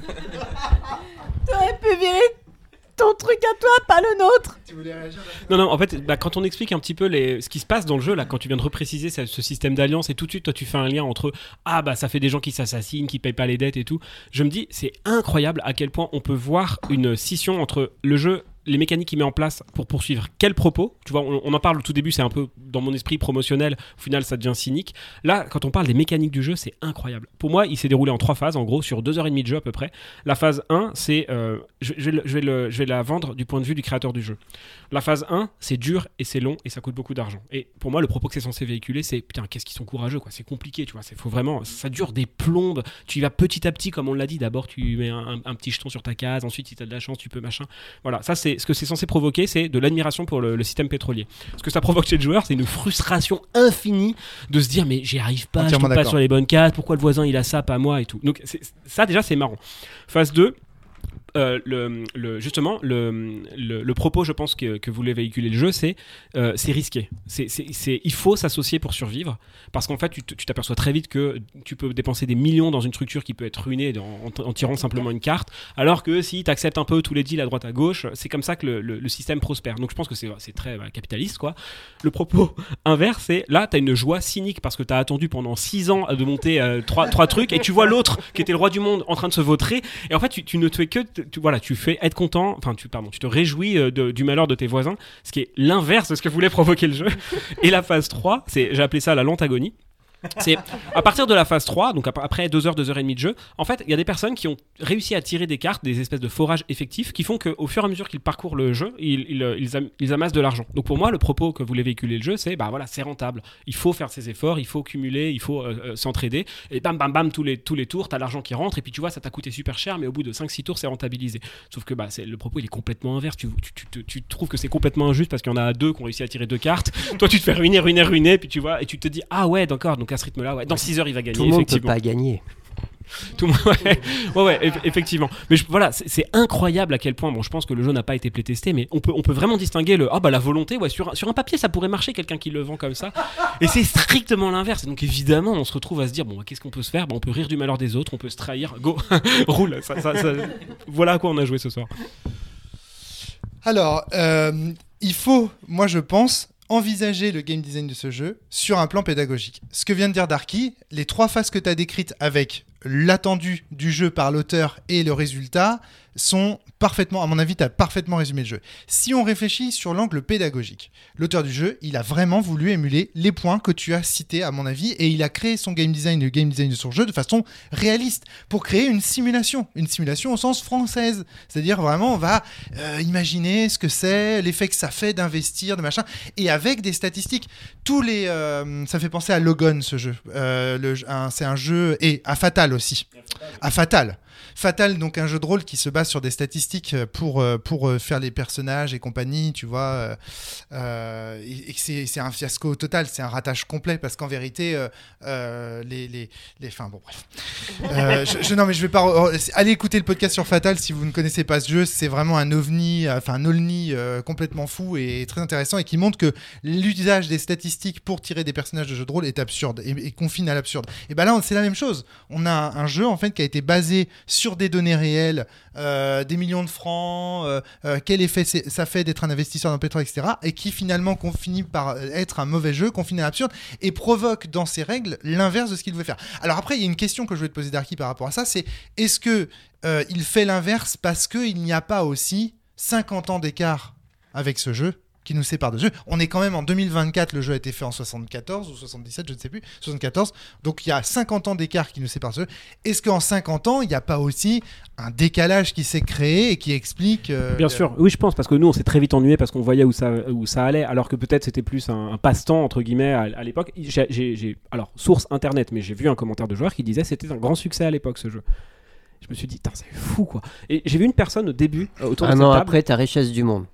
T'aurais pu virer ton truc à toi, pas le nôtre. Tu voulais réagir ? Non, non, en fait, bah, quand on explique un petit peu les... ce qui se passe dans le jeu, là, quand tu viens de repréciser ce, ce système d'alliance, et tout de suite, toi, tu fais un lien entre ah, bah, ça fait des gens qui s'assassinent, qui payent pas les dettes et tout. Je me dis, c'est incroyable à quel point on peut voir une scission entre le jeu, les mécaniques qu'il met en place pour poursuivre quel propos. Tu vois, on, on en parle au tout début, c'est un peu dans mon esprit promotionnel, au final, ça devient cynique. Là, quand on parle des mécaniques du jeu, c'est incroyable. Pour moi, il s'est déroulé en trois phases, en gros, sur deux heures et demie de jeu à peu près. La phase un, c'est. Euh, je, je, vais le, je, vais le, je vais la vendre du point de vue du créateur du jeu. La phase un, c'est dur et c'est long et ça coûte beaucoup d'argent. Et pour moi, le propos que c'est censé véhiculer, c'est putain, qu'est-ce qu'ils sont courageux, quoi. C'est compliqué, tu vois. C'est, faut vraiment, ça dure des plombes. Tu y vas petit à petit, comme on l'a dit. D'abord, tu mets un, un, un petit jeton sur ta case. Ensuite, si tu as de la chance, tu peux machin. Voilà, ça, c'est ce que c'est censé provoquer, c'est de l'admiration pour le, le système pétrolier. Ce que ça provoque chez le joueur, c'est une frustration infinie de se dire mais j'y arrive pas, Entièrement je tombe pas d'accord. sur les bonnes cases. Pourquoi le voisin il a ça, pas moi et tout. Donc c'est, ça déjà, c'est marrant. Phase deux. Euh, le, le, justement, le, le, le propos, je pense, que, que voulait véhiculer le jeu, c'est, euh, c'est risqué. C'est, c'est, c'est, il faut s'associer pour survivre, parce qu'en fait, tu, tu t'aperçois très vite que tu peux dépenser des millions dans une structure qui peut être ruinée en, en, en tirant simplement une carte, alors que si tu acceptes un peu tous les deals à droite à gauche, c'est comme ça que le, le, le système prospère. Donc je pense que c'est, c'est très bah, capitaliste, quoi. Le propos inverse, c'est là, tu as une joie cynique, parce que tu as attendu pendant six ans de monter euh, trois, trois trucs, et tu vois l'autre, qui était le roi du monde, en train de se vautrer, et en fait, tu, tu ne te fais que... Tu, voilà, tu fais être content, enfin tu, pardon, tu te réjouis euh, de, du malheur de tes voisins, ce qui est l'inverse de ce que voulait provoquer le jeu. Et la phase trois, c'est, j'ai appelé ça la lente agonie. C'est à partir de la phase trois, donc après deux heures, deux heures et demie de jeu, en fait, il y a des personnes qui ont réussi à tirer des cartes, des espèces de forages effectifs, qui font qu'au fur et à mesure qu'ils parcourent le jeu, ils, ils, ils, am- ils amassent de l'argent. Donc pour moi, le propos que voulait véhiculer le jeu, c'est bah voilà, c'est rentable. Il faut faire ses efforts, il faut cumuler, il faut euh, euh, s'entraider. Et bam, bam, bam, tous les, tous les tours, t'as l'argent qui rentre, et puis tu vois, ça t'a coûté super cher, mais au bout de cinq six tours, c'est rentabilisé. Sauf que bah, c'est, le propos, il est complètement inverse. Tu, tu, tu, tu, tu trouves que c'est complètement injuste parce qu'il y en a deux qui ont réussi à tirer deux cartes. Toi, tu te fais ruiner, ruiner, ruiner, puis tu vois, et tu te dis, ah ouais, d'accord, donc à ce rythme-là, ouais, dans six heures, il va gagner. Tout le monde ne peut effectivement. pas gagner. Tout le monde, ouais, ouais, ouais, eff- effectivement. Mais je- voilà, c'est, c'est incroyable à quel point. Bon, je pense que le jeu n'a pas été playtesté, mais on peut, on peut vraiment distinguer le ah bah la volonté. Ouais, sur, un- sur un papier, ça pourrait marcher, quelqu'un qui le vend comme ça. Et c'est strictement l'inverse. Donc évidemment, on se retrouve à se dire bon, bah, qu'est-ce qu'on peut se faire bah, on peut rire du malheur des autres, on peut se trahir. Go, roule. Ça, ça, ça- Voilà à quoi on a joué ce soir. Alors, euh, il faut, moi je pense, envisager le game design de ce jeu sur un plan pédagogique. Ce que vient de dire Darky, les trois phases que tu as décrites avec l'attendu du jeu par l'auteur et le résultat sont parfaitement, à mon avis, tu as parfaitement résumé le jeu. Si on réfléchit sur l'angle pédagogique, l'auteur du jeu, il a vraiment voulu émuler les points que tu as cités, à mon avis, et il a créé son game design, le game design de son jeu de façon réaliste, pour créer une simulation, une simulation au sens française. C'est-à-dire vraiment, on va euh, imaginer ce que c'est, l'effet que ça fait d'investir, de machin, et avec des statistiques. Tous les, euh, ça fait penser à Logon, ce jeu. Euh, le, un, c'est un jeu, et à Fatal aussi. À Fatal. Fatal, donc un jeu de rôle qui se base sur des statistiques pour, pour faire les personnages et compagnie, tu vois, euh, et, et c'est, c'est un fiasco total, c'est un ratage complet, parce qu'en vérité, euh, euh, les, les, les... Enfin bon, bref. Euh, je, je, non, mais je vais pas... Allez écouter le podcast sur Fatal si vous ne connaissez pas ce jeu, c'est vraiment un ovni, enfin un olni euh, complètement fou et très intéressant, et qui montre que l'usage des statistiques pour tirer des personnages de jeux de rôle est absurde, et, et confine à l'absurde. Et ben là, c'est la même chose. On a un, un jeu, en fait, qui a été basé sur des données réelles, euh, des millions de francs, euh, euh, quel effet c'est- ça fait d'être un investisseur dans le pétrole, et cetera. Et qui finalement qu'on finit par être un mauvais jeu, qu'on finit à l'absurde, et provoque dans ses règles l'inverse de ce qu'il veut faire. Alors après, il y a une question que je voulais te poser, Darky, par rapport à ça, c'est est-ce que euh, il fait l'inverse parce qu'il n'y a pas aussi cinquante ans d'écart avec ce jeu qui nous sépare de ce jeu. On est quand même en deux mille vingt-quatre, le jeu a été fait en soixante-quatorze ou soixante-dix-sept, je ne sais plus, soixante-quatorze, donc il y a cinquante ans d'écart qui nous sépare de ce jeu. Est-ce qu'en cinquante ans, il n'y a pas aussi un décalage qui s'est créé et qui explique... euh, Bien le- sûr, oui, je pense, parce que nous, on s'est très vite ennuyé parce qu'on voyait où ça, où ça allait, alors que peut-être c'était plus un, un passe-temps, entre guillemets, à, à l'époque. J'ai, j'ai- j'ai- alors, source internet, mais j'ai vu un commentaire de joueur qui disait c'était un grand succès à l'époque, ce jeu. Je me suis dit, putain, c'est fou, quoi. Et j'ai vu une personne au début, euh, autour de Un cette an table. après, ta richesse du monde.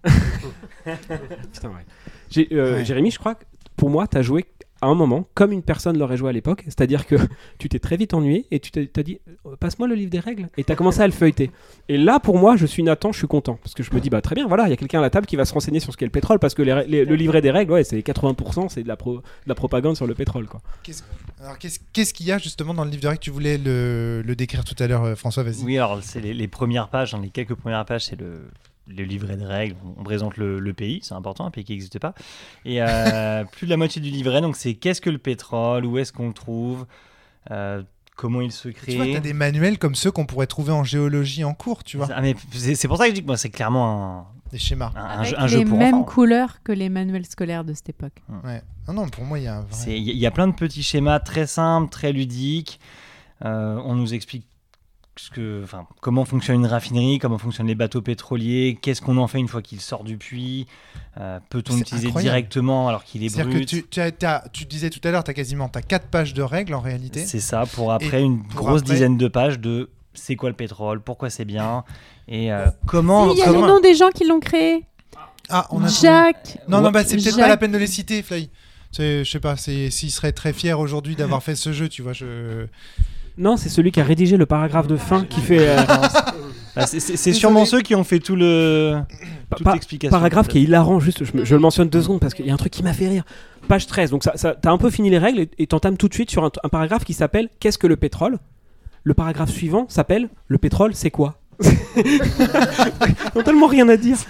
Putain, ouais. J'ai, euh, Ouais. Jérémy, je crois que pour moi, t'as joué à un moment comme une personne l'aurait joué à l'époque, c'est-à-dire que tu t'es très vite ennuyé et tu t'es, t'as dit euh, passe-moi le livre des règles et t'as commencé à le feuilleter. Et là, pour moi, je suis Nathan, je suis content parce que je me dis bah très bien, voilà, il y a quelqu'un à la table qui va se renseigner sur ce qu'est le pétrole parce que les, rè- les- le livret des règles, ouais, c'est quatre-vingts pour cent, c'est de la, pro- de la propagande sur le pétrole, quoi. Qu'est-ce... Alors, qu'est-ce, qu'est-ce qu'il y a justement dans le livre de règles? Tu voulais le, le décrire tout à l'heure, euh, François, vas-y. Oui, alors c'est les, les premières pages, dans les quelques premières pages, c'est le, le livret de règles. On présente le, le pays, c'est important, un pays qui n'existe pas. Et euh, plus de la moitié du livret, donc c'est qu'est-ce que le pétrole, où est-ce qu'on le trouve, euh, comment il se crée. Tu vois, t'as des manuels comme ceux qu'on pourrait trouver en géologie en cours, tu vois, Ah, mais c'est, c'est pour ça que je dis que moi, c'est clairement des schémas. un, un, un Avec jeu, un jeu les pour mêmes enfants. couleurs que les manuels scolaires de cette époque. Ouais. Non, non, pour moi, il y a un vrai... C'est- Il y, y a plein de petits schémas très simples, très ludiques. Euh, on nous explique ce que, enfin, comment fonctionne une raffinerie, comment fonctionnent les bateaux pétroliers, qu'est-ce qu'on en fait une fois qu'il sort du puits, euh, peut-on C'est l'utiliser incroyable. directement alors qu'il est C'est-à-dire brut. que tu, tu, as- t'as- tu disais tout à l'heure, tu as quasiment t'as quatre pages de règles en réalité. C'est ça, pour après Et une pour grosse après- dizaine de pages de c'est quoi le pétrole, pourquoi c'est bien, et euh, comment... Il y a les comment- noms des gens qui l'ont créé. Ah, on a Jacques. Non, non, bah c'est peut-être pas Jacques- la peine de les citer, Fly. C'est- Je sais pas, c'est- s'il serait très fier aujourd'hui d'avoir fait ce jeu, tu vois. Je... Non, c'est celui qui a rédigé le paragraphe de fin qui fait euh, Ah, c'est, c'est- c'est sûrement ceux qui ont fait tout le... toute pa- l'explication. paragraphe qui est hilarant. Juste, je, me- je le mentionne deux secondes parce qu'il y a un truc qui m'a fait rire. Page treize, donc ça, ça, t'as un peu fini les règles et- et t'entames tout de suite sur un, un paragraphe qui s'appelle qu'est-ce que le pétrole. Le paragraphe suivant s'appelle le pétrole, c'est quoi? Ils ont tellement rien à dire.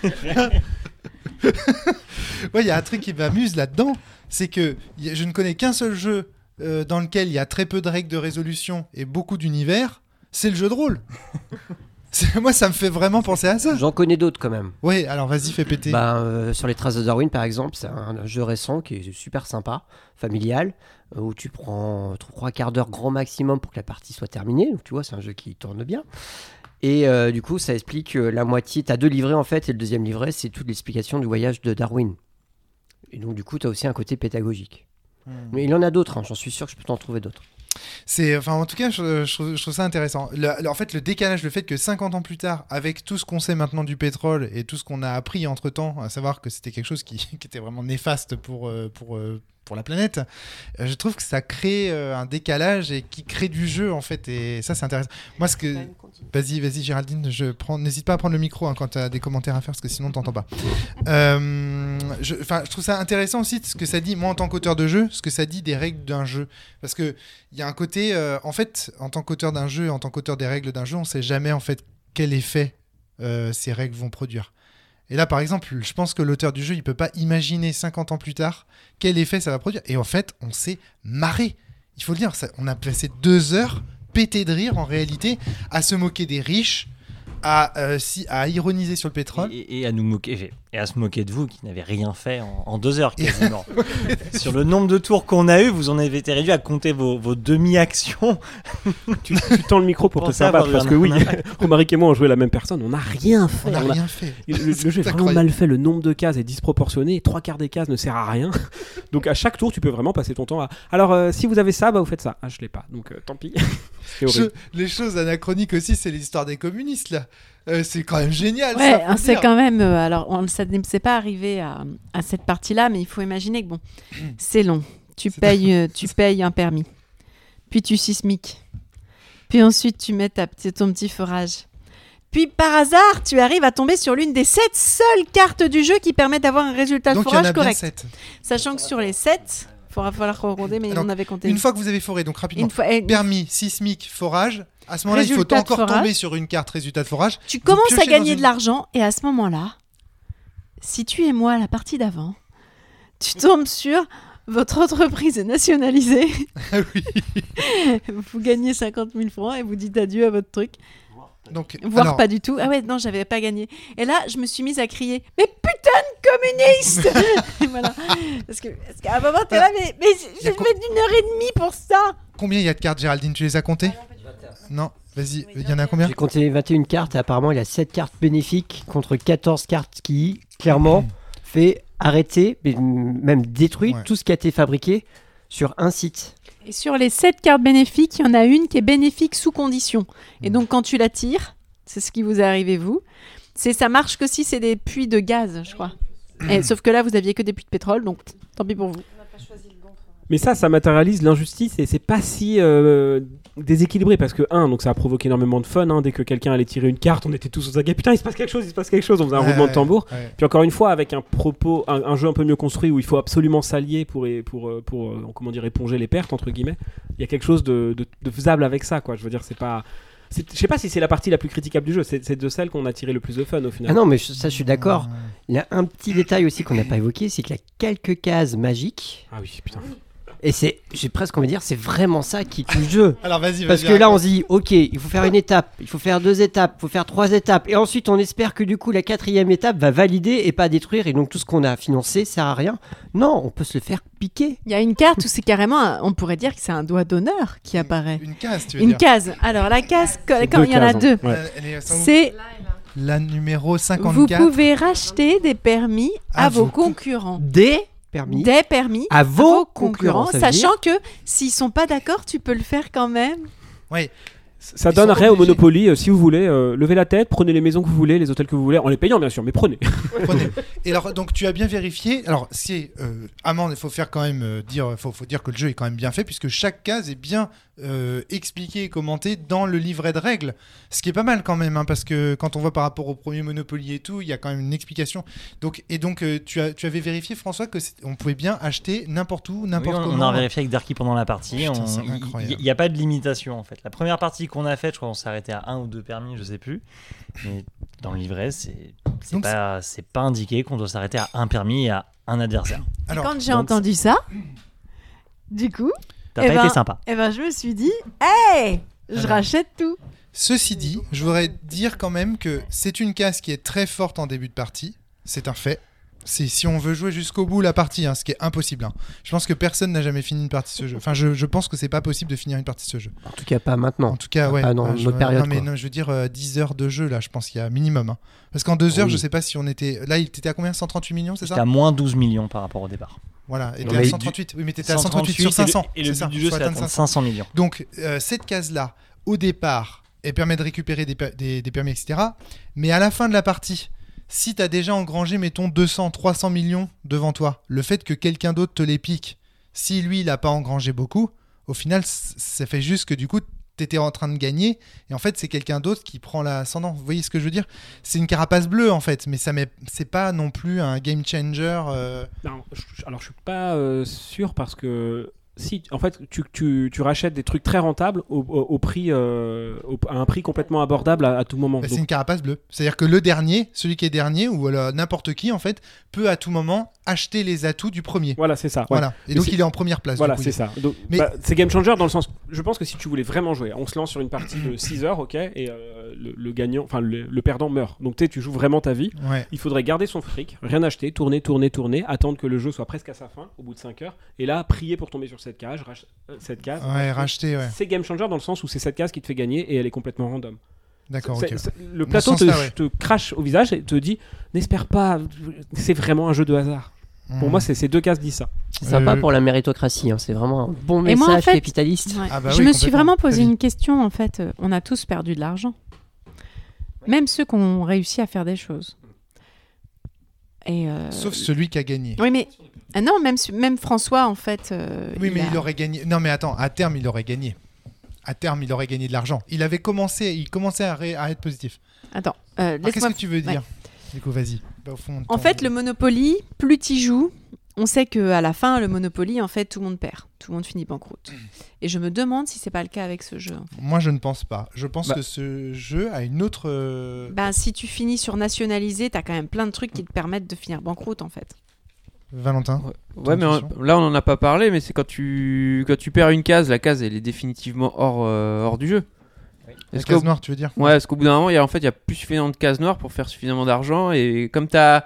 Ouais, il y a un truc qui m'amuse là-dedans, c'est que y a- je ne connais qu'un seul jeu euh, dans lequel il y a très peu de règles de résolution et beaucoup d'univers, c'est le jeu de rôle. C'est- Moi, ça me fait vraiment penser à ça. J'en connais d'autres quand même. Oui, alors vas-y, fais péter. Bah, euh, sur les traces de Darwin, par exemple, c'est un jeu récent qui est super sympa, familial, euh, où tu prends trois quarts d'heure grand maximum pour que la partie soit terminée. Donc, tu vois, c'est un jeu qui tourne bien. Et euh, du coup, ça explique euh, la moitié. Tu as deux livrets en fait, et le deuxième livret, c'est toute l'explication du voyage de Darwin. Et donc, du coup, tu as aussi un côté pédagogique. Hmm. Mais il y en a d'autres, hein, j'en suis sûr que je peux t'en trouver d'autres. C'est, enfin, en tout cas, je, je trouve, je trouve ça intéressant. Le- le- en fait, le décalage, le fait que cinquante ans plus tard, avec tout ce qu'on sait maintenant du pétrole et tout ce qu'on a appris entre-temps, à savoir que c'était quelque chose qui, qui était vraiment néfaste pour, euh, pour, euh, pour la planète, euh, je trouve que ça crée euh, un décalage et qui crée du jeu, en fait. Et ça, c'est intéressant. Moi, ce que... Vas-y, vas-y, Géraldine, je prends... n'hésite pas à prendre le micro hein, quand tu as des commentaires à faire, parce que sinon, on t'entend pas. Euh, je, enfin, je trouve ça intéressant aussi, ce que ça dit, moi, en tant qu'auteur de jeu, ce que ça dit des règles d'un jeu. Parce que il y a un côté, euh, en fait, en tant qu'auteur d'un jeu, en tant qu'auteur des règles d'un jeu, on sait jamais en fait quel effet euh, ces règles vont produire. Et là, par exemple, je pense que l'auteur du jeu, il peut pas imaginer cinquante ans plus tard quel effet ça va produire. Et en fait, on s'est marré. Il faut le dire, ça, on a passé deux heures pété de rire en réalité à se moquer des riches, à, euh, si, à ironiser sur le pétrole. Et, et à nous moquer, et à se moquer de vous qui n'avez rien fait en, en deux heures quasiment. Sur le nombre de tours qu'on a eu, vous en avez été réduit à compter vos, vos demi-actions. Tu, tu tends le micro pour Pour te ça, faire battre avoir parce eu que un oui, impact. Romaric et moi on joué la même personne, on n'a rien fait. On n'a on a- rien fait. Le, le jeu est C'est vraiment incroyable. mal fait, le nombre de cases est disproportionné, trois quarts des cases ne sert à rien. Donc à chaque tour, tu peux vraiment passer ton temps à. Alors euh, si vous avez ça, bah vous faites ça. Ah, je l'ai pas, donc euh, tant pis. C'est horrible. Je- les choses anachroniques aussi, c'est l'histoire des communistes là. Euh, c'est quand même génial. Ouais, ça, faut hein, c'est dire. quand même. euh, alors, on, ça ne s'est pas arrivé à, à cette partie-là, mais il faut imaginer que bon, c'est long. Tu C'est- payes, euh, tu payes un permis, puis tu sismiques, puis ensuite tu mets ta petite, ton petit forage. Puis par hasard, tu arrives à tomber sur l'une des sept seules cartes du jeu qui permettent d'avoir un résultat de Donc il y en forage a bien correct. sept. Sachant que sur les sept, il faudra falloir compter, mais Alors, on avait compté. Une fois que vous avez foré, donc rapidement. Une fois, et- Permis, sismique, forage. À ce moment-là, il faut Résultat de encore forage. tomber sur une carte résultat de forage. Tu Vous commences à piochez gagner dans une- de l'argent et à ce moment-là, si tu es moi à la partie d'avant, tu tombes sur votre entreprise est nationalisée, Ah oui. vous gagnez cinquante mille francs et vous dites adieu à votre truc, Donc, voire alors, pas du tout. Ah ouais, non, j'avais pas gagné. Et là, je me suis mise à crier « Mais putain de communiste !» Et voilà. Parce que- parce qu'à un moment, t'es là, mais, mais je Y a je co- mets une heure et demie pour ça. combien il y a de cartes, Géraldine? Tu les as comptées? Non, vas-y. Il y en a combien? J'ai compté vingt et une cartes et apparemment il y a sept cartes bénéfiques contre quatorze cartes qui, clairement, fait arrêter, mais même détruire Ouais. tout ce qui a été fabriqué sur un site. Et sur les sept cartes bénéfiques, il y en a une qui est bénéfique sous condition. Et donc, quand tu la tires, c'est ce qui vous est arrivé, vous, c'est ça marche que si c'est des puits de gaz, je crois. Et, sauf que là, vous aviez que des puits de pétrole, donc tant pis pour vous. Mais ça, ça matérialise l'injustice et c'est pas si euh, déséquilibré parce que, un, donc ça a provoqué énormément de fun. Hein, dès que quelqu'un allait tirer une carte, on était tous aux aguets. Putain, il se passe quelque chose, il se passe quelque chose. On faisait un Ouais, roulement de ouais, tambour. ouais. Puis encore une fois, avec un propos, un, un jeu un peu mieux construit où il faut absolument s'allier pour, pour, pour, pour euh, comment dire, éponger les pertes, entre guillemets. Il y a quelque chose de, de, de faisable avec ça, quoi. Je veux dire, c'est pas. c'est- Je sais pas si c'est la partie la plus critiquable du jeu. C'est c'est de celle qu'on a tiré le plus de fun au final. Ah non, mais je- ça je suis d'accord. Il y a un petit détail aussi qu'on n'a pas évoqué, c'est qu'il y a quelques cases magiques. Ah oui, putain. Et c'est, j'ai presque envie de dire, c'est vraiment ça qui tue le jeu. Alors, vas-y, vas-y. Parce que là, on se dit, ok, il faut faire une étape, il faut faire deux étapes, il faut faire trois étapes. Et ensuite, on espère que du coup, la quatrième étape va valider et pas détruire. Et donc, tout ce qu'on a financé sert à rien. Non, on peut se le faire piquer. Il y a une carte où c'est carrément, un- on pourrait dire que c'est un doigt d'honneur qui apparaît. Une case, tu veux Une dire. case. Alors, la case, quand C'est quand deux il y en a cases, deux, hein. Ouais. Euh, elle est- ça vous- c'est La numéro vous cinquante-quatre. pouvez racheter des permis à, À vos vos con- concurrents. Des permis Des permis à vos, vos concurrents. concurrents, Ça veut dire- sachant que s'ils sont pas d'accord, tu peux le faire quand même. Oui. Ça Ils donne sont arrêt au obligés. Monopoly. euh, si vous voulez, euh, levez la tête, prenez les maisons que vous voulez, les hôtels que vous voulez, en les payant bien sûr, mais prenez. Prenez. Et alors, donc, tu as bien vérifié. Alors, si euh, Amande, il faut faire quand même euh, dire, faut, faut dire que le jeu est quand même bien fait, puisque chaque case est bien euh, expliquée et commentée dans le livret de règles. Ce qui est pas mal quand même, hein, parce que quand on voit par rapport au premier Monopoly et tout, il y a quand même une explication. Donc, et donc, euh, tu, as, tu avais vérifié, François, que c'est- on pouvait bien acheter n'importe où, Oui, n'importe on, on comment. a vérifié avec Darky pendant la partie. Putain, On- c'est il- incroyable. Il n'y a pas de limitation en fait. La première partie qu'on a faite, je crois qu'on s'est arrêté à un ou deux permis, je sais plus. Mais dans le livret, c'est c'est Donc, pas, c'est pas indiqué qu'on doit s'arrêter à un permis et à un adversaire. Alors, Quand j'ai donc, entendu ça, du coup, T'as Eh pas ben, été sympa. eh ben, je me suis dit, hey, je Alors. rachète tout. Ceci dit, je voudrais dire quand même que c'est une case qui est très forte en début de partie. C'est un fait. C'est si on veut jouer jusqu'au bout la partie, hein, ce qui est impossible. hein. Je pense que personne n'a jamais fini une partie de ce jeu. Enfin, je, je pense que c'est pas possible de finir une partie de ce jeu. En tout cas, pas maintenant. En tout cas, ouais. Pas dans euh, je- notre période, Non, mais quoi. non, je veux dire euh, dix heures de jeu là. Je pense qu'il y a minimum. hein. Parce qu'en deux heures, Oui. je sais pas si on était. Là, il était à combien? cent trente-huit millions, c'est C'était ça? à moins douze millions par rapport au départ. Voilà. Et Non, t'es à mais cent trente-huit. Oui, mais t'étais à cent trente-huit cent trente-huit sur cinq cents. Et le, et le c'est ça, but du jeu, faut c'est atteindre d'atteindre cinq cents. cinq cents millions. Donc, euh, cette case-là, au départ, elle permet de récupérer des, per- des, des permis, et cetera. Mais à la fin de la partie, si tu as déjà engrangé, mettons, deux cents, trois cents millions devant toi, le fait que quelqu'un d'autre te les pique, si lui, il n'a pas engrangé beaucoup, au final, c- ça fait juste que du coup, tu étais en train de gagner. Et en fait, c'est quelqu'un d'autre qui prend l'ascendant. Vous voyez ce que je veux dire? C'est une carapace bleue, en fait. Mais ça met... c'est pas non plus un game changer. euh, Non, je- alors je suis pas euh, sûr parce que si, en fait, tu, tu, tu rachètes des trucs très rentables au, au- au prix, euh, au- à un prix complètement abordable à, à tout moment. Bah, Donc, c'est une carapace bleue. C'est-à-dire que le dernier, celui qui est dernier, ou alors n'importe qui, en fait, peut à tout moment acheter les atouts du premier. voilà, c'est ça. ouais. Voilà. Et Mais donc c'est- il est en première place. Voilà, du coup, c'est il est- ça. Donc, Mais- bah, c'est game changer dans le sens. Je pense que si tu voulais vraiment jouer, on se lance sur une partie de six heures, ok, et euh, le, le gagnant, enfin le, le perdant meurt. Donc tu sais, tu joues vraiment ta vie. Ouais. Il faudrait garder son fric, rien acheter, tourner, tourner, tourner, attendre que le jeu soit presque à sa fin, au bout de cinq heures, et là prier pour tomber sur cette cage, rach- euh, cette case. Ouais, racheter, ouais. C'est game changer dans le sens où c'est cette case qui te fait gagner et elle est complètement random. D'accord, C'est- ok. c'est- le Dans plateau ce te, sens-là, ouais. te crache au visage et te dit n'espère pas, c'est vraiment un jeu de hasard. Pour Mhm. moi, c'est ces deux cases disent ça. C'est sympa Euh, pour la méritocratie. hein. C'est vraiment un bon Et message moi, en fait- capitaliste. Ouais. Ah bah je oui, me suis complètement. vraiment posé Vas-y. une question, en fait. Euh, On a tous perdu de l'argent. Même ceux qui ont réussi à faire des choses. Et euh, Sauf celui qui a gagné. Oui, mais... Ah non, même, su- même François, en fait... euh, Oui, mais a- il aurait gagné. Non, mais attends, à terme, il aurait gagné. À terme, il aurait gagné de l'argent. Il avait commencé, il commençait à, ré- à être positif. Attends, euh, Alors, qu'est-ce laisse-moi... que tu veux dire Du coup, vas-y. Bah, au fond, En ton- fait, le Monopoly, plus tu joues, on sait qu'à la fin, le Monopoly, en fait, tout le monde perd. Tout le monde finit banqueroute. Et je me demande si c'est pas le cas avec ce jeu. En fait. Moi, je ne pense pas. Je pense Bah. que ce jeu a une autre. euh, Ben, si tu finis sur nationalisé, t'as quand même plein de trucs qui te permettent de finir banqueroute, en fait. Valentin. Ouais, mais intuition. on- là, on en a pas parlé, mais c'est quand tu quand tu perds une case, la case, elle est définitivement hors euh, hors du jeu. La Est-ce case qu'au noire, tu veux dire? ouais, parce qu'au bout d'un moment, il y a en fait, il y a plus suffisamment de cases noires pour faire suffisamment d'argent, et comme t'as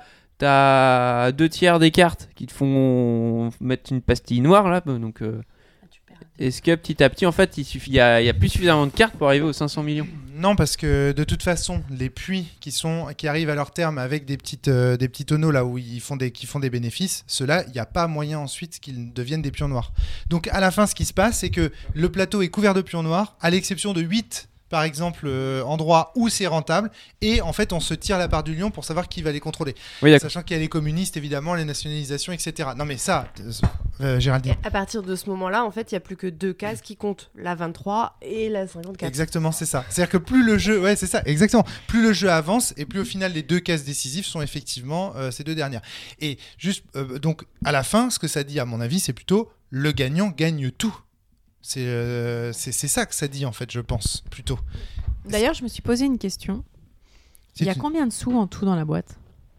t'as deux tiers des cartes qui te font mettre une pastille noire là, donc. euh, Est-ce que petit à petit, en fait, il suffit, il y a, il y a plus suffisamment de cartes pour arriver aux cinq cents millions? Non, parce que de toute façon, les puits qui sont qui arrivent à leur terme avec des petites euh, des petits tonneaux là où ils font des qui font des bénéfices, ceux-là, il n'y a pas moyen ensuite qu'ils deviennent des pions noirs. Donc à la fin, ce qui se passe, c'est que le plateau est couvert de pions noirs, à l'exception de huit par exemple euh, endroits où c'est rentable, et en fait on se tire la part du lion pour savoir qui va les contrôler, Oui, d'accord. sachant qu'il y a les communistes évidemment, les nationalisations, et cetera. Non mais ça, euh, Géraldine. Et à partir de ce moment-là, en fait, il n'y a plus que deux cases qui comptent, la vingt-trois et la cinquante-quatre. Exactement, c'est ça. C'est-à-dire que plus le jeu, ouais, c'est ça, exactement. Plus le jeu avance et plus au final les deux cases décisives sont effectivement euh, ces deux dernières. Et juste, euh, donc à la fin, ce que ça dit à mon avis, c'est plutôt le gagnant gagne tout. C'est euh, c'est c'est ça que ça dit en fait, je pense plutôt. D'ailleurs, je me suis posé une question. C'est Il y a une- combien de sous en tout dans la boîte?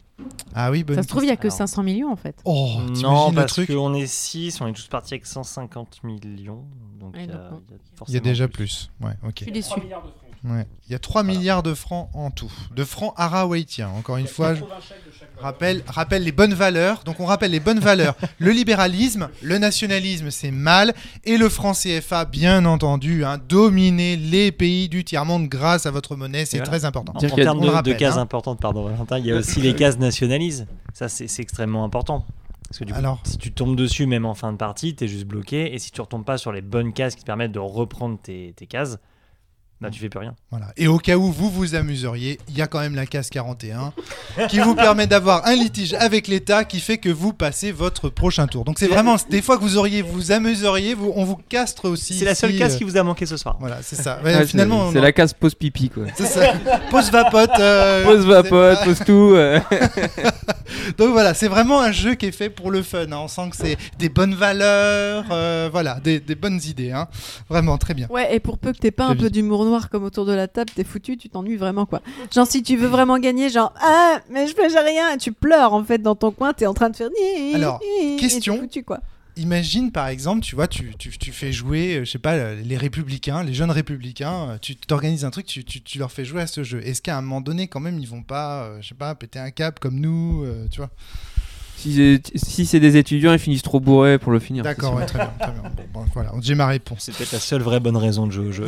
Ah oui, bonne Ça se trouve, il y a que Alors. cinq cents millions, en fait. Oh, Non, t'imagines le parce truc. qu'on est six, on est tous partis avec cent cinquante millions. Donc Ouais, il y a, donc non. il y a Il y a forcément déjà plus. Ouais, ok. Je suis déçu. Ouais. Il y a trois milliards de francs en tout. De francs araouaïtiens, encore une fois. Je... Rappelle, rappelle les bonnes valeurs. Donc on rappelle les bonnes valeurs. Le libéralisme, le nationalisme, c'est mal. Et le franc C F A, bien entendu, hein, dominer les pays du tiers-monde grâce à votre monnaie, c'est Et voilà. très important. En, Dire en qu'il y a- termes on le de, de rappelle, cases hein. importantes, pardon Valentin, il y a aussi les cases nationalises. Ça, c'est c'est extrêmement important. Parce que du coup, Alors. si tu tombes dessus, même en fin de partie, t'es juste bloqué. Et si tu retombes pas sur les bonnes cases qui te permettent de reprendre tes, tes cases, bah tu fais plus rien. Voilà. Et au cas où vous vous amuseriez, il y a quand même la case quarante et un qui vous permet d'avoir un litige avec l'État qui fait que vous passez votre prochain tour. Donc c'est vraiment des fois que vous auriez, vous amuseriez, vous, on vous castre aussi. C'est la seule si, case euh, qui vous a manqué ce soir. Voilà, c'est ça. Ouais, Ouais, finalement, c'est on c'est en- la case pause pipi quoi. c'est ça. Pause vapote. euh, Pause vapote, pause tout. euh. Donc voilà, c'est vraiment un jeu qui est fait pour le fun. hein. On sent que c'est des bonnes valeurs, euh, voilà, des, des bonnes idées. hein. Vraiment très bien. Ouais, et pour peu que t'aies pas un Kevin. peu d'humour noir comme autour de la table, t'es foutu, tu t'ennuies vraiment, quoi. Genre, si tu veux vraiment gagner, genre, ah, mais je fais rien, tu pleures, en fait, dans ton coin, t'es en train de faire... Alors, et question. t'es foutu, quoi. Imagine par exemple, tu vois, tu, tu, tu fais jouer, euh, je sais pas, les républicains, les jeunes républicains, euh, tu t'organises un truc, tu, tu, tu leur fais jouer à ce jeu. Est-ce qu'à un moment donné, quand même, ils vont pas, euh, je sais pas, péter un cap comme nous, euh, tu vois? Si, c'est- si c'est des étudiants, ils finissent trop bourrés pour le finir. D'accord, c'est ouais, très bien, très bien. Bon, bon, voilà, j'ai ma réponse. C'est peut-être la seule vraie bonne raison de jouer au jeu.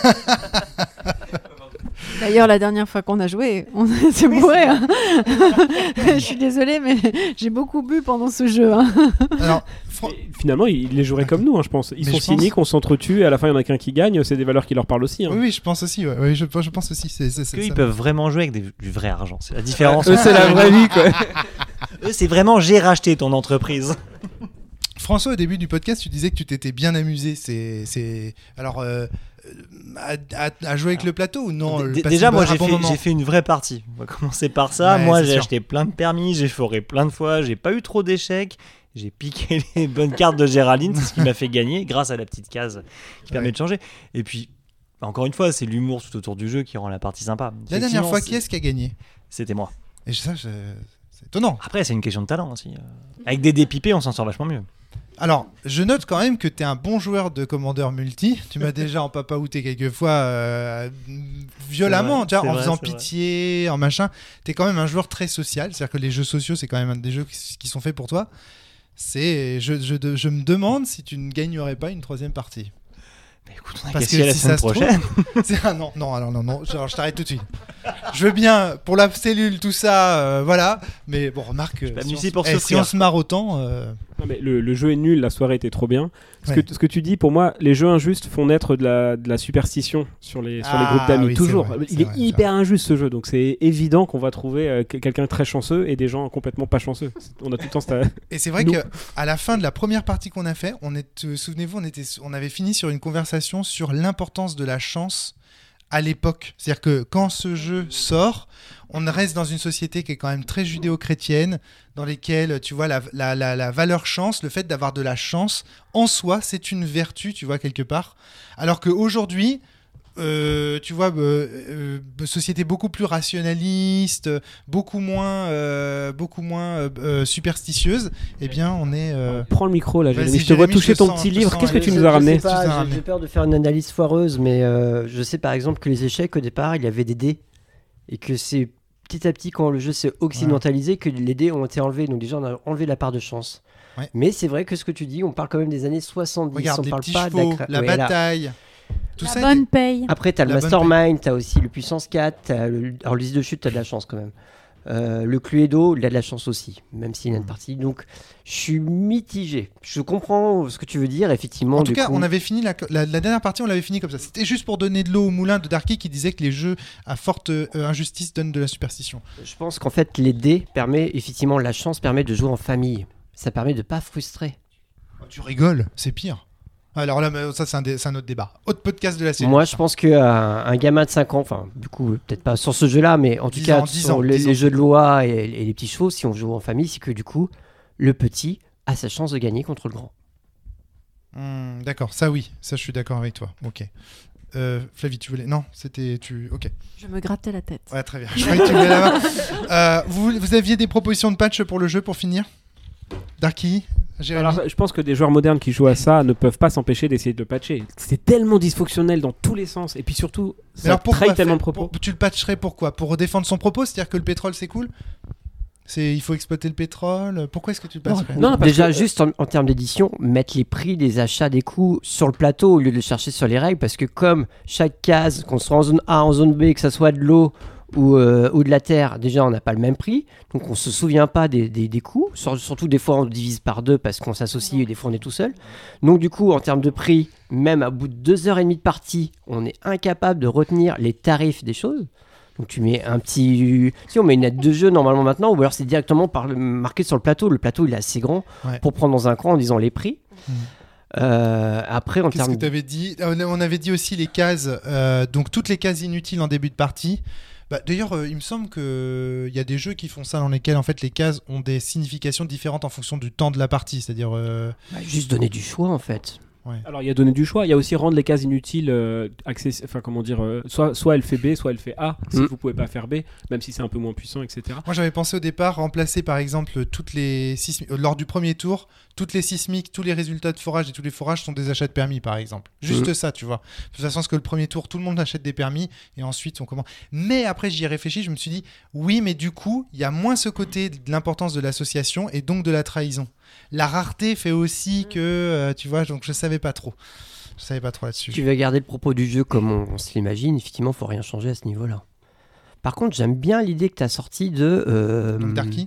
D'ailleurs, la dernière fois qu'on a joué, on s'est bourré. hein. Je suis désolée, mais j'ai beaucoup bu pendant ce jeu. hein. Alors, fran- Et finalement, ils ils les joueraient comme nous, hein, je pense. Ils Mais sont je pense- cyniques, on s'entretue, et à la fin, il y en a qu'un qui gagne. C'est des valeurs qui leur parlent aussi. hein. oui, oui, je pense aussi, ouais, ouais, je, je pense aussi. C'est, c'est, c'est- Eux, ils ça- peuvent vraiment jouer avec des- du vrai argent. C'est la différence. Eux, c'est la vraie vie quoi. Eux, c'est vraiment j'ai racheté ton entreprise. François, au début du podcast, tu disais que tu t'étais bien amusé. C'est, c'est... Alors, euh, à, à- à jouer avec le plateau ou non? D- le passer Déjà, bon- moi, un j'ai bon fait, moment j'ai fait une vraie partie. On va commencer par ça. Ouais, moi, c'est j'ai sûr. acheté plein de permis, j'ai foré plein de fois, j'ai pas eu trop d'échecs. J'ai piqué les bonnes cartes de Géraldine, c'est ce qui m'a fait gagner grâce à la petite case qui permet Ouais. de changer. Et puis, bah, encore une fois, c'est l'humour tout autour du jeu qui rend la partie sympa. La dernière Effectivement, fois, c'est- qui est-ce qui a gagné? C'était moi. Et ça, je- c'est étonnant. Après, c'est une question de talent aussi. Euh, Avec des dés pipés, on s'en sort vachement mieux. Alors, je note quand même que tu es un bon joueur de commandeur multi. Tu m'as déjà en papaouté quelques fois euh, violemment, C'est vrai, tu vois, c'est en vrai, faisant c'est vrai. pitié, en machin. Tu es quand même un joueur très social. C'est-à-dire que les jeux sociaux, c'est quand même un des jeux qui qui sont faits pour toi. C'est, je, je, je me demande si tu ne gagnerais pas une troisième partie. Bah, écoute, on a Parce cassé que la si semaine ça se trouve- prochaine. C'est- ah non, non, alors non, non, genre, je t'arrête tout de suite. Je veux bien, pour la cellule, tout ça, euh, voilà. Mais bon, remarque, pas si, venu on, ici se- pour eh, si souffrir. on se marre autant... euh, Non, mais le, le jeu est nul, la soirée était trop bien. Ce, Ouais. que, ce que tu dis, pour moi, les jeux injustes font naître de la, de la superstition sur les, sur les Ah, groupes d'amis. oui, c'est Toujours. vrai, Il c'est est vrai, c'est hyper injuste ce jeu, donc c'est évident qu'on va trouver euh, que- quelqu'un de très chanceux et des gens complètement pas chanceux. On a tout le temps cette... Et c'est vrai Nous. que à la fin de la première partie qu'on a fait, on est, euh, souvenez-vous, on était, on avait fini sur une conversation sur l'importance de la chance à l'époque. C'est-à-dire que quand ce jeu sort, on reste dans une société qui est quand même très judéo-chrétienne, dans lesquelles, tu vois, la, la, la, la valeur chance, le fait d'avoir de la chance, en soi, c'est une vertu, tu vois, quelque part. Alors qu'aujourd'hui... Euh, tu vois, euh, euh, société beaucoup plus rationaliste, beaucoup moins, euh, beaucoup moins euh, euh, superstitieuse. Eh bien, on est. Euh... Prends le micro là, Vas-y, Jérémy. Je te Jérémy, vois toucher je te ton sens, petit je te livre. sens, Qu'est-ce que allez, tu je- nous as Je ramené sais pas, Tu nous as j'ai- ramené. J'ai peur de faire une analyse foireuse, mais euh, je sais par exemple que les échecs, au départ, il y avait des dés. Et que c'est petit à petit, quand le jeu s'est occidentalisé, que les dés ont été enlevés. Donc déjà, on a enlevé la part de chance. Ouais. Mais c'est vrai que ce que tu dis, on parle quand même des années soixante-dix. Regarde, on les parle petits pas de la, chevaux, cra- la ouais, là. bataille. Tout La ça. bonne paye. Après, t'as le La bonne Mastermind, t'as aussi le Puissance quatre, t'as le... alors le dix de chute, t'as de la chance quand même. Euh, le Cluedo, il a de la chance aussi, même s'il y a une partie. Donc, je suis mitigé. Je comprends ce que tu veux dire, effectivement. En tout du cas, coup. on avait fini la, la, la dernière partie, on l'avait fini comme ça. C'était juste pour donner de l'eau au moulin de Darky qui disait que les jeux à forte euh, injustice donnent de la superstition. Je pense qu'en fait, les dés permet effectivement, la chance permet de jouer en famille. Ça permet de pas frustrer. Oh, tu rigoles, c'est pire. Alors là, mais ça c'est un, dé- c'est un autre débat. Autre podcast de la série. Moi, je pense qu'un un gamin de cinq ans, enfin, du coup, peut-être pas sur ce jeu-là, mais en tout dix cas, ans, dix sur ans, les, dix les ans. jeux de loi et, et les petits chevaux, si on joue en famille, c'est que du coup, le petit a sa chance de gagner contre le grand. Hmm, d'accord, ça oui, ça je suis d'accord avec toi. Ok. Euh, Flavie, tu voulais. Non, c'était. Tu... Ok. Je me grattais la tête. Ouais, très bien. Je croyais que tu voulais la main. Euh, vous, vous aviez des propositions de patch pour le jeu pour finir Darky, Jérémy. Alors, je pense que des joueurs modernes qui jouent à ça ne peuvent pas s'empêcher d'essayer de le patcher. C'est tellement dysfonctionnel dans tous les sens. Et puis surtout, Mais ça alors pourquoi trahit tellement faire- de propos. pour- Tu le patcherais pourquoi Pour défendre son propos, c'est-à-dire que le pétrole c'est cool c'est, il faut exploiter le pétrole. Pourquoi est-ce que tu le patcherais Non, parce Déjà, que- juste en, en termes d'édition, mettre les prix des achats des coûts sur le plateau au lieu de chercher sur les règles, parce que comme chaque case, qu'on soit en zone A, en zone B, que ça soit de l'eau ou, euh, ou de la terre, déjà on n'a pas le même prix, donc on se souvient pas des, des, des coûts, Sur- surtout des fois on divise par deux parce qu'on s'associe et des fois on est tout seul. Donc du coup, en termes de prix, même à bout de deux heures et demie de partie, on est incapable de retenir les tarifs des choses. Donc tu mets un petit... Si on met une aide de jeu normalement maintenant, ou alors c'est directement par le... marqué sur le plateau. Le plateau il est assez grand Ouais. pour prendre dans un coin en disant les prix. Mhm. Euh, après en Qu'est-ce termes... que tu avais dit Ah, on a- On avait dit aussi les cases, euh, donc toutes les cases inutiles en début de partie. Bah, d'ailleurs, euh, il me semble qu'il y a des jeux qui font ça dans lesquels en fait les cases ont des significations différentes en fonction du temps de la partie. C'est-à-dire. euh, Bah, juste donner du choix en fait. Alors il y a donné du choix, il y a aussi rendre les cases inutiles, euh, accessi- enfin comment dire, euh, soit, soit elle fait B, soit elle fait A, si Mm. vous pouvez pas faire B, même si c'est un peu moins puissant, et cetera. Moi, j'avais pensé au départ remplacer par exemple toutes les sismi- euh, lors du premier tour, toutes les sismiques, tous les résultats de forage et tous les forages sont des achats de permis par exemple. Juste Mhm. ça, tu vois. De toute façon, parce que le premier tour, tout le monde achète des permis et ensuite on commence. Mais après, j'y ai réfléchi, je me suis dit, oui, mais du coup, il y a moins ce côté de l'importance de l'association et donc de la trahison. La rareté fait aussi que, euh, tu vois, donc je savais pas trop. Je savais pas trop là-dessus. Tu veux garder le propos du jeu comme on, on se l'imagine, effectivement, faut rien changer à ce niveau-là. Par contre, j'aime bien l'idée que tu as sortie de, euh, Donc Darky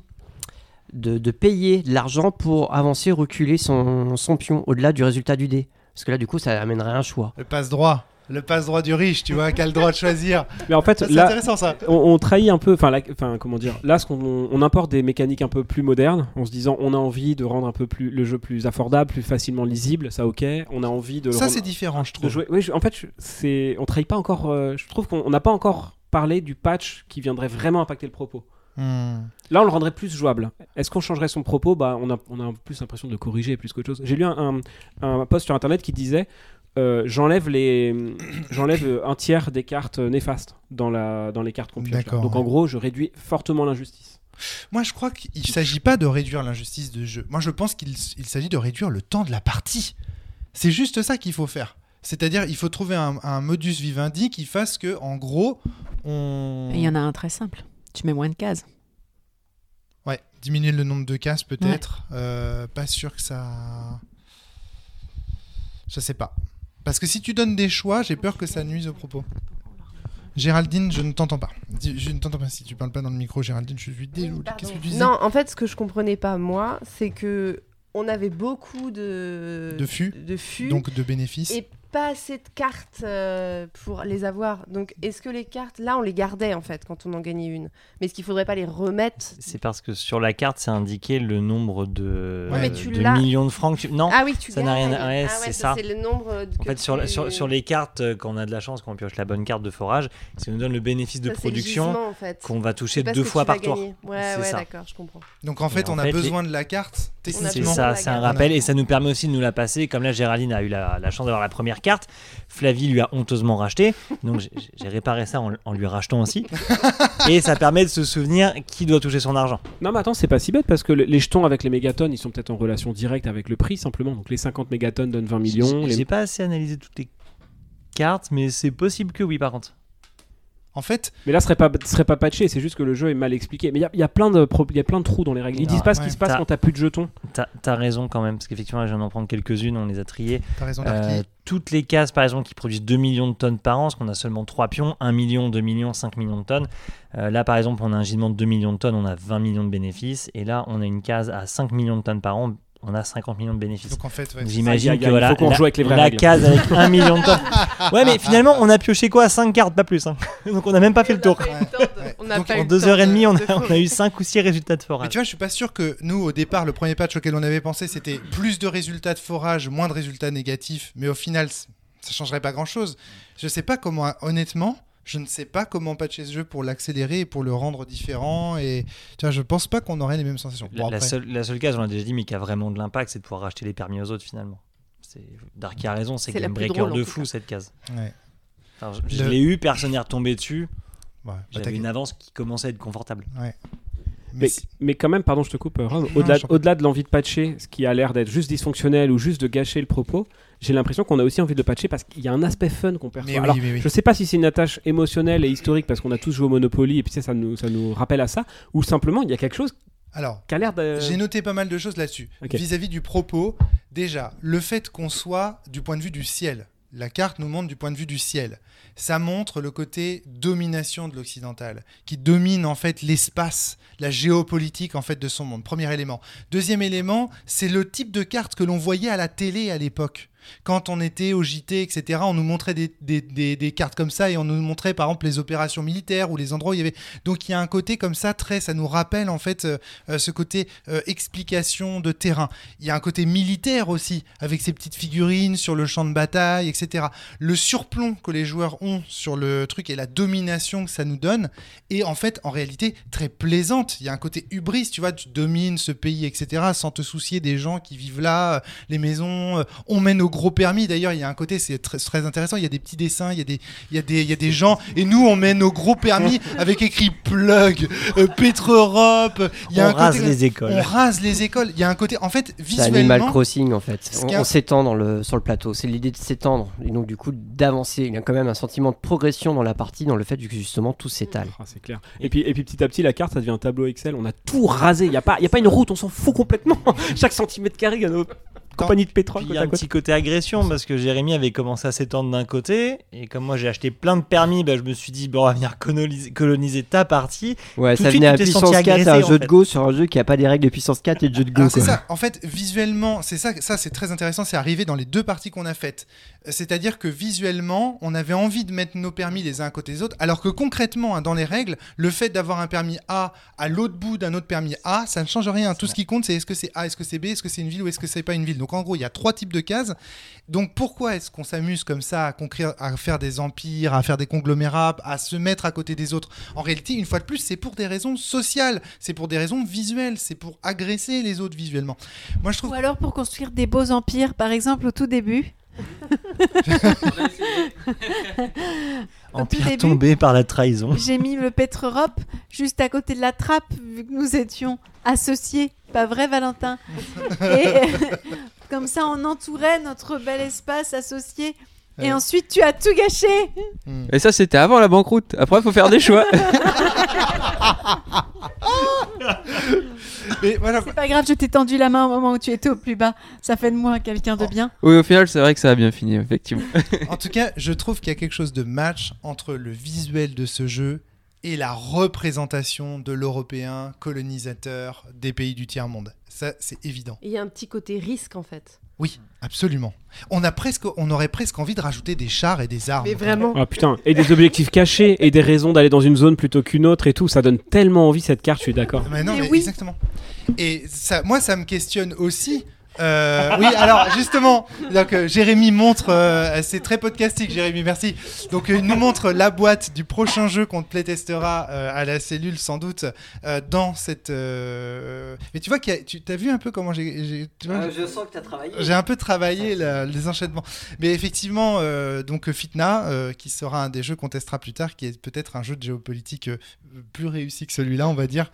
de, de payer de l'argent pour avancer, reculer son, son pion au-delà du résultat du dé. Parce que là, du coup, ça amènerait un choix. le passe droit. Le passe droit du riche, tu vois, qui a le droit de choisir. Mais en fait, Ça, c'est là, intéressant ça. on, on trahit un peu, enfin, la- enfin, comment dire, là, ce qu'on, on, on importe des mécaniques un peu plus modernes, en se disant, on a envie de rendre un peu plus le jeu plus affordable, plus facilement lisible, ça ok. On a envie de le Ça, rendre- c'est différent, je de trouve. jouer. Oui, je- en fait, je- c'est, on trahit pas encore. euh, je trouve qu'on on n'a pas encore parlé du patch qui viendrait vraiment impacter le propos. Hmm. Là, on le rendrait plus jouable. Est-ce qu'on changerait son propos? Bah, on a, on a plus l'impression de le corriger plus qu'autre chose. J'ai lu un, un, un post sur internet qui disait euh, j'enlève les, j'enlève euh, un tiers des cartes euh, néfastes dans la, dans les cartes qu'on pioche. là. D'accord, Donc ouais. en gros, je réduis fortement l'injustice. Moi, je crois qu'il ne s'agit pas de réduire l'injustice de jeu. Moi, je pense qu'il il s'agit de réduire le temps de la partie. C'est juste ça qu'il faut faire. C'est-à-dire, il faut trouver un, un modus vivendi qui fasse que, en gros, on... Et il y en a un très simple. Tu mets moins de cases. Ouais, diminuer le nombre de cases, peut-être. Euh, pas sûr que ça... Je sais pas. Parce que si tu donnes des choix, j'ai peur que ça nuise au propos. Géraldine, je ne t'entends pas. Dis- Je ne t'entends pas si tu parles pas dans le micro, Géraldine. Je suis désolé. Qu'est-ce que tu disais Non, en fait, ce que je comprenais pas, moi, c'est que on avait beaucoup de De fûts. de fûts. Donc de bénéfices. Et pas assez de cartes euh, pour les avoir. Donc, est-ce que les cartes, là, on les gardait en fait quand on en gagnait une. Mais est-ce qu'il faudrait pas les remettre? C'est parce que sur la carte, c'est indiqué le nombre de, Ouais, mais tu de l'as. millions de francs. que tu- Non, Ah oui, tu ça n'a rien à- gagnes. ouais, Ah c'est ça. C'est le nombre. en fait, sur, la- sur, sur les cartes, euh, quand on a de la chance, quand on pioche la bonne carte de forage, ça nous donne le bénéfice de production gisement, en fait. qu'on va toucher C'est pas deux ce que fois tu vas par tour. gagner. Ouais, C'est ouais, ça. d'accord, je comprends. Donc en fait, Et en on a fait, besoin de la carte, On a C'est techniquement. besoin ça, de la c'est un carte. rappel et ça nous permet aussi de nous la passer. Comme là, Géraldine a eu la, la chance d'avoir la première carte. Flavie lui a honteusement racheté. Donc j'ai, j'ai réparé ça en, en lui rachetant aussi. Et ça permet de se souvenir qui doit toucher son argent. Non mais attends, c'est pas si bête parce que le- les jetons avec les mégatonnes, ils sont peut-être en relation directe avec le prix simplement. Donc les cinquante mégatonnes donnent vingt millions. J'ai, les- j'ai pas assez analysé toutes les cartes, mais c'est possible que oui, par contre. En fait, Mais là, ce serait pas, ce serait pas patché, c'est juste que le jeu est mal expliqué. Mais il y a, il y a plein de pro- il y a plein de trous dans les règles. Ils Non, disent pas ce ouais. qui se passe T'as- quand t'as plus de jetons. T'as, t'as raison quand même, parce qu'effectivement, là, je viens d'en prendre quelques-unes, on les a triées. t'as raison, Euh, Darky. toutes les cases, par exemple, qui produisent deux millions de tonnes par an, parce qu'on a seulement trois pions, un million, deux millions, cinq millions de tonnes. Euh, là, par exemple, on a un gisement de deux millions de tonnes, on a vingt millions de bénéfices. Et là, on a une case à cinq millions de tonnes par an, on a cinquante millions de bénéfices. Donc en fait, ouais, Donc, c'est- j'imagine Ah, il y a- que voilà, il faut qu'on la, joue avec les vraies la règles. case avec un million de tonnes. Ouais, mais finalement, on a pioché quoi? cinq cartes, pas plus. hein. Donc, on n'a même pas fait le tour. On n'a pas eu le temps de- Ouais. on n'a Donc, pas eu En le deux temps heures et de- demie, on de a, on a fourrer. eu cinq ou six résultats de Mais forage. tu vois, je suis pas sûr que nous, au départ, le premier patch auquel on avait pensé, c'était plus de résultats de forage, moins de résultats négatifs. Mais au final, c- ça changerait pas grand-chose. Je sais pas comment, honnêtement, je ne sais pas comment patcher ce jeu pour l'accélérer et pour le rendre différent. Et tu vois, je pense pas qu'on aurait les mêmes sensations. La, Bon, la après, seule, la seule case, on l'a déjà dit, mais qui a vraiment de l'impact, c'est de pouvoir racheter les permis aux autres finalement. C'est... Darky a raison, c'est C'est la game plus breaker drôle, en de tout fou cas. cette case. ouais. Enfin, je je Le- l'ai eu, personne n'est retombé dessus. Ouais, bah, J'avais t'as- une avance qui commençait à être confortable. Mais, Mais, c'est- mais quand même, pardon, je te coupe, Rome, Non, au-delà, je t'en prie. au-delà de l'envie de patcher, ce qui a l'air d'être juste dysfonctionnel ou juste de gâcher le propos, j'ai l'impression qu'on a aussi envie de le patcher parce qu'il y a un aspect fun qu'on perçoit. mais oui, Alors, mais oui. je sais pas si c'est une attache émotionnelle et historique parce qu'on a tous joué au Monopoly et puis ça, ça nous, ça nous rappelle à ça, ou simplement il y a quelque chose Alors, qui a l'air de... j'ai noté pas mal de choses là-dessus. Ok. Vis-à-vis du propos, déjà, le fait qu'on soit du point de vue du ciel. La carte nous montre du point de vue du ciel. Ça montre le côté domination de l'occidental, qui domine en fait l'espace, la géopolitique en fait de son monde. Premier élément. Deuxième élément, c'est le type de carte que l'on voyait à la télé à l'époque. Quand on était au J T, et cetera, on nous montrait des, des, des, des cartes comme ça et on nous montrait par exemple les opérations militaires ou les endroits où il y avait. Donc il y a un côté comme ça très, ça nous rappelle en fait euh, euh, ce côté euh, explication de terrain. Il y a un côté militaire aussi avec ces petites figurines sur le champ de bataille, et cetera. Le surplomb que les joueurs ont sur le truc et la domination que ça nous donne est en fait en réalité très plaisante. Il y a un côté hubris, tu vois, tu domines ce pays, et cetera sans te soucier des gens qui vivent là, euh, les maisons. euh, on mène au gros permis. D'ailleurs, il y a un côté, c'est très, très intéressant. Il y a des petits dessins, il y a des, il y a des, il y a des gens. Et nous, on mène au gros permis avec écrit plug, euh, Petro-Europe. Il y a On un rase côté, les écoles. on rase les écoles. Il y a un côté, en fait, C'est Animal visuellement. Crossing en fait. Ce On, qu'il y a- on s'étend dans le, sur le plateau. C'est l'idée de s'étendre et donc du coup d'avancer. Il y a quand même un sentiment de progression dans la partie, dans le fait que justement tout s'étale. Ah, c'est clair. Et puis, et puis petit à petit, la carte, ça devient un tableau Excel. On a tout rasé. Il n'y a, pas- il y a pas une route, on s'en fout complètement. Chaque centimètre carré, il y a nos compagnies de pétrole. Puis il y côte a à un côte. petit côté agression parce que Jérémy avait commencé à s'étendre d'un côté et comme moi j'ai acheté plein de permis, bah, je me suis dit bon, on va venir coloniser, coloniser ta partie. Ouais, Tout ça de suite, venait à tu t'es puissance senti quatre, agressé, un en jeu de fait. Go sur un jeu qui a pas des règles de puissance quatre et de jeu de Go. Alors, c'est quoi. ça. En fait, visuellement, c'est ça, ça c'est très intéressant. C'est arrivé dans les deux parties qu'on a faites. Euh, C'est-à-dire que visuellement, on avait envie de mettre nos permis les uns à côté des autres, alors que concrètement, hein, dans les règles, le fait d'avoir un permis A à l'autre bout d'un autre permis A, ça ne change rien. Tout ce qui compte, c'est est-ce que c'est A, est-ce que c'est B, est-ce que c'est une ville ou est-ce que c'est pas une ville. Donc en gros, il y a trois types de cases. Donc pourquoi est-ce qu'on s'amuse comme ça à, concréer, à faire des empires, à faire des conglomérats, à se mettre à côté des autres? En réalité, une fois de plus, c'est pour des raisons sociales, c'est pour des raisons visuelles, c'est pour agresser les autres visuellement. Moi, je trouve. Ou alors pour construire des beaux empires, par exemple au tout début. Au tout Empire début, tombé par la trahison. j'ai mis le Petro-Europe juste à côté de la trappe, vu que nous étions associés, pas vrai Valentin. Et comme ça, on entourait notre bel espace associé. Et Ouais. ensuite, tu as tout gâché. Hmm. Et ça, c'était avant la banqueroute. Après, il faut faire des choix. Mais voilà. C'est pas grave, je t'ai tendu la main au moment où tu étais au plus bas. Ça fait de moi quelqu'un de bien. Oui, au final, c'est vrai que ça a bien fini, effectivement. En tout cas, je trouve qu'il y a quelque chose de match entre le visuel de ce jeu et la représentation de l'Européen colonisateur des pays du tiers-monde. Ça, c'est évident. Il y a un petit côté risque en fait. Oui, absolument. On, a presque, on aurait presque envie de rajouter des chars et des armes. Mais vraiment. Ah putain, et des objectifs cachés et des raisons d'aller dans une zone plutôt qu'une autre et tout, ça donne tellement envie cette carte, je suis d'accord. Mais non, Mais mais oui. exactement. Et ça, moi, ça me questionne aussi. Euh, oui, alors justement, donc, euh, Jérémy montre, euh, c'est très podcastique, Jérémy, merci. Donc, euh, il nous montre la boîte du prochain jeu qu'on playtestera euh, à la cellule, sans doute, euh, dans cette. Euh... Mais tu vois, qu'il y a, tu as vu un peu comment j'ai. j'ai tu vois, Euh, je sens que tu as travaillé. J'ai un peu travaillé la- les enchaînements. Mais effectivement, euh, donc Fitna, euh, qui sera un des jeux qu'on testera plus tard, qui est peut-être un jeu de géopolitique euh, plus réussi que celui-là, on va dire,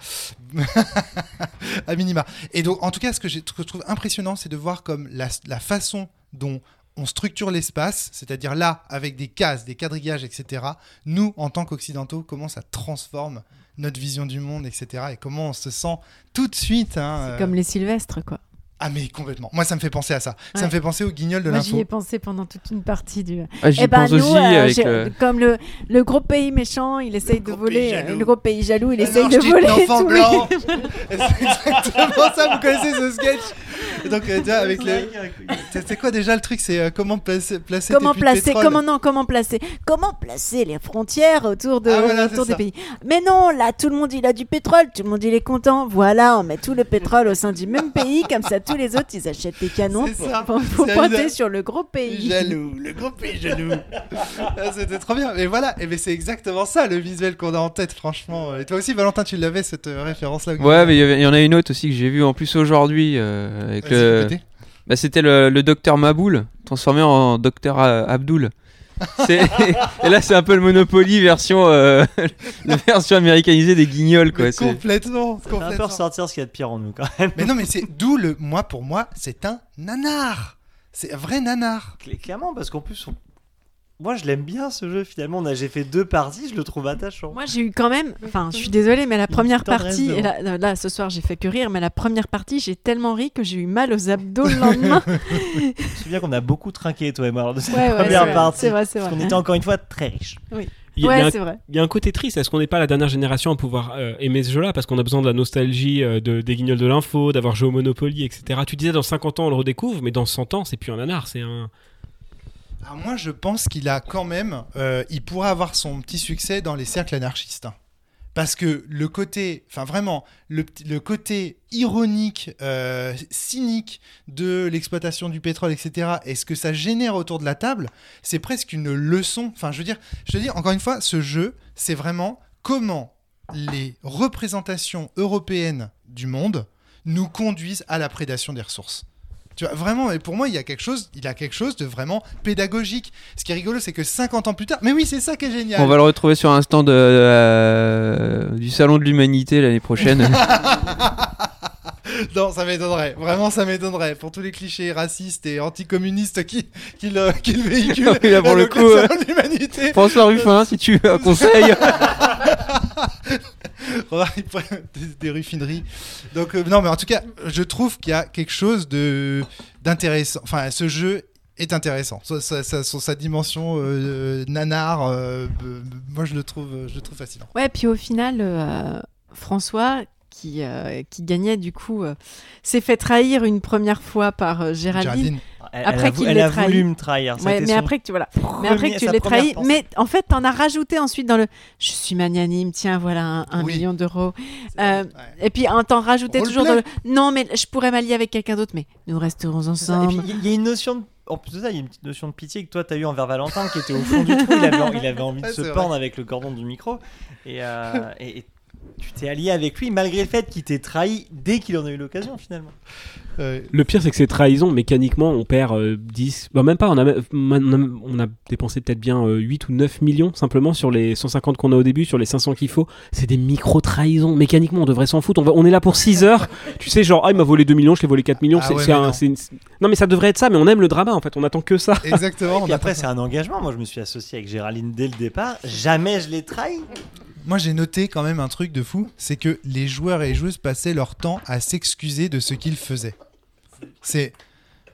à minima. Et donc, en tout cas, ce que, j'ai, ce que je trouve impressionnant, c'est de voir comme la, la façon dont on structure l'espace, c'est-à-dire là, avec des cases, des quadrillages, et cetera, nous, en tant qu'Occidentaux, comment ça transforme notre vision du monde, et cetera, et comment on se sent tout de suite... Hein, C'est euh, comme les Sylvestres, quoi. Ah mais complètement. Moi ça me fait penser à ça. Ça Ouais. me fait penser au guignol de Moi, j'y l'info. ai pensé pendant toute une partie du. Ah, j'y Eh ben, pense nous, aussi euh, avec j'ai- le... comme le, le gros pays méchant, il essaye de gros voler. pays euh, jaloux. Le gros pays jaloux, il Ah essaye non, de je dis voler. l'enfant tout, blanc. C'est exactement ça. Vous connaissez ce sketch? Et donc euh, tu vois, avec le. C'est c'est quoi déjà le truc? C'est euh, comment placer, placer Comment tes puits de placer, pétrole. comment non, comment placer, comment placer les frontières autour de, Ah, voilà, autour c'est des ça. pays. Mais non, là, tout le monde il a du pétrole, tout le monde il est content. Voilà, on met tout le pétrole au sein du même pays, comme ça tous les autres ils achètent des canons C'est pour, ça. pour- pour C'est pointer évident. sur le gros pays. Jaloux, le gros pays jaloux. Ah, c'était trop bien. Mais voilà, et mais c'est exactement ça le visuel qu'on a en tête, franchement. Et toi aussi, Valentin, tu l'avais cette euh, référence-là. au Ouais, guignol. mais il y avait- il y en a une autre aussi que j'ai vue en plus aujourd'hui euh, avec Vas-y, le... répétez. Bah, c'était le, le docteur Maboul transformé en docteur euh, Abdul. C'est... Et là c'est un peu le Monopoly version, euh, la version américanisée des guignols quoi. Mais C'est... complètement, Ça fait un peu complètement. ressortir ce qu'il y a de pire en nous quand même. Mais non, mais c'est d'où le. Moi, pour moi, c'est un nanar. C'est un vrai nanar. Cl- Clairement, parce qu'en plus, on- moi je l'aime bien ce jeu finalement. On a... J'ai fait deux parties, je le trouve attachant. Moi j'ai eu quand même, enfin je suis désolée, mais la Une première petite tendresse partie, et devant. là, là ce soir j'ai fait que rire, mais la première partie j'ai tellement ri que j'ai eu mal aux abdos le lendemain. Je me souviens qu'on a beaucoup trinqué, toi et moi, lors de cette Ouais, ouais, c'est première vrai, partie. c'est vrai, c'est Parce vrai. qu'on était encore une fois très riches. Il y, a- il y a Ouais, un- c'est vrai. il y a un côté triste, est-ce qu'on n'est pas la dernière génération à pouvoir euh, aimer ce jeu-là parce qu'on a besoin de la nostalgie euh, de, des guignols de l'info, d'avoir joué au Monopoly, et cetera. Tu disais dans cinquante ans on le redécouvre, mais dans cent ans c'est plus un nanar, c'est un... Alors moi, je pense qu'il a quand même, euh, il pourra avoir son petit succès dans les cercles anarchistes. hein. Parce que le côté, enfin vraiment, le, petit- le côté ironique, euh, cynique de l'exploitation du pétrole, et cetera, et ce que ça génère autour de la table, c'est presque une leçon. Enfin, je veux dire, je te dis encore une fois, ce jeu, c'est vraiment comment les représentations européennes du monde nous conduisent à la prédation des ressources. Tu vois, vraiment, et pour moi, il y a quelque chose, il a quelque chose de vraiment pédagogique. Ce qui est rigolo, c'est que cinquante ans plus tard, mais oui, c'est ça qui est génial. On va le retrouver sur un stand euh, du Salon de l'Humanité l'année prochaine. Non, ça m'étonnerait. Vraiment, ça m'étonnerait. Pour tous les clichés racistes et anticommunistes qui, qui, le, qui le véhiculent. Oui, là, pour le Donc, coup, Salon de l'Humanité. François Ruffin, si tu veux un conseil. Remarque, il pourrait- des, des ruffineries. Donc, euh, non, mais en tout cas, je trouve qu'il y a quelque chose de, d'intéressant. Enfin, ce jeu est intéressant. Sa, sa, sa- sur sa dimension euh, nanar, euh, euh, moi, je le trouve, je le trouve fascinant. Ouais, puis au final, euh, François, qui, euh, qui gagnait du coup, euh, s'est fait trahir une première fois par euh, Géraldine. Géraldine. Elle, Après elle a, qu'il elle l'ait a trahi. voulu me trahir. ça a Ouais, été mais son après que tu voilà. Mais premier- après que tu sa l'aies première trahi, pensée. mais en fait, t'en as rajouté ensuite dans le. Je suis magnanime, tiens, voilà un, un Oui. million d'euros. C'est- Euh, ouais. Et puis en t'en rajoutais toujours dans Roleplay. le. Non, mais je pourrais m'allier avec quelqu'un d'autre, mais nous resterons C'est ça. Et ensemble. puis il y, y a une notion de... En plus de ça, il y a une petite notion de pitié que toi t'as eu envers Valentin qui était au fond du trou. Il avait, il avait envie de Ouais, se c'est pendre vrai. avec le cordon du micro. Et, euh, et, et tu t'es allié avec lui malgré le fait qu'il t'ait trahi dès qu'il en a eu l'occasion finalement. Euh, Le pire, c'est que c'est trahison. Mécaniquement, on perd euh, dix. Bah, même pas. On a, on a, on a dépensé peut-être bien euh, huit ou neuf millions simplement sur les cent cinquante qu'on a au début, sur les cinq cents qu'il faut. C'est des micro-trahisons. Mécaniquement, on devrait s'en foutre. On, va- on est là pour six heures. Tu sais, genre, ah, il m'a volé deux millions, je l'ai volé quatre millions. Ah c'est, ouais, c'est mais un- non. c'est une- Non, mais ça devrait être ça. Mais on aime le drama en fait. On attend que ça. Exactement. Et on puis a après, pas- c'est un engagement. Moi, je me suis associé avec Géraldine dès le départ. Jamais je l'ai trahi. Moi, j'ai noté quand même un truc de fou, c'est que les joueurs et les joueuses passaient leur temps à s'excuser de ce qu'ils faisaient. C'est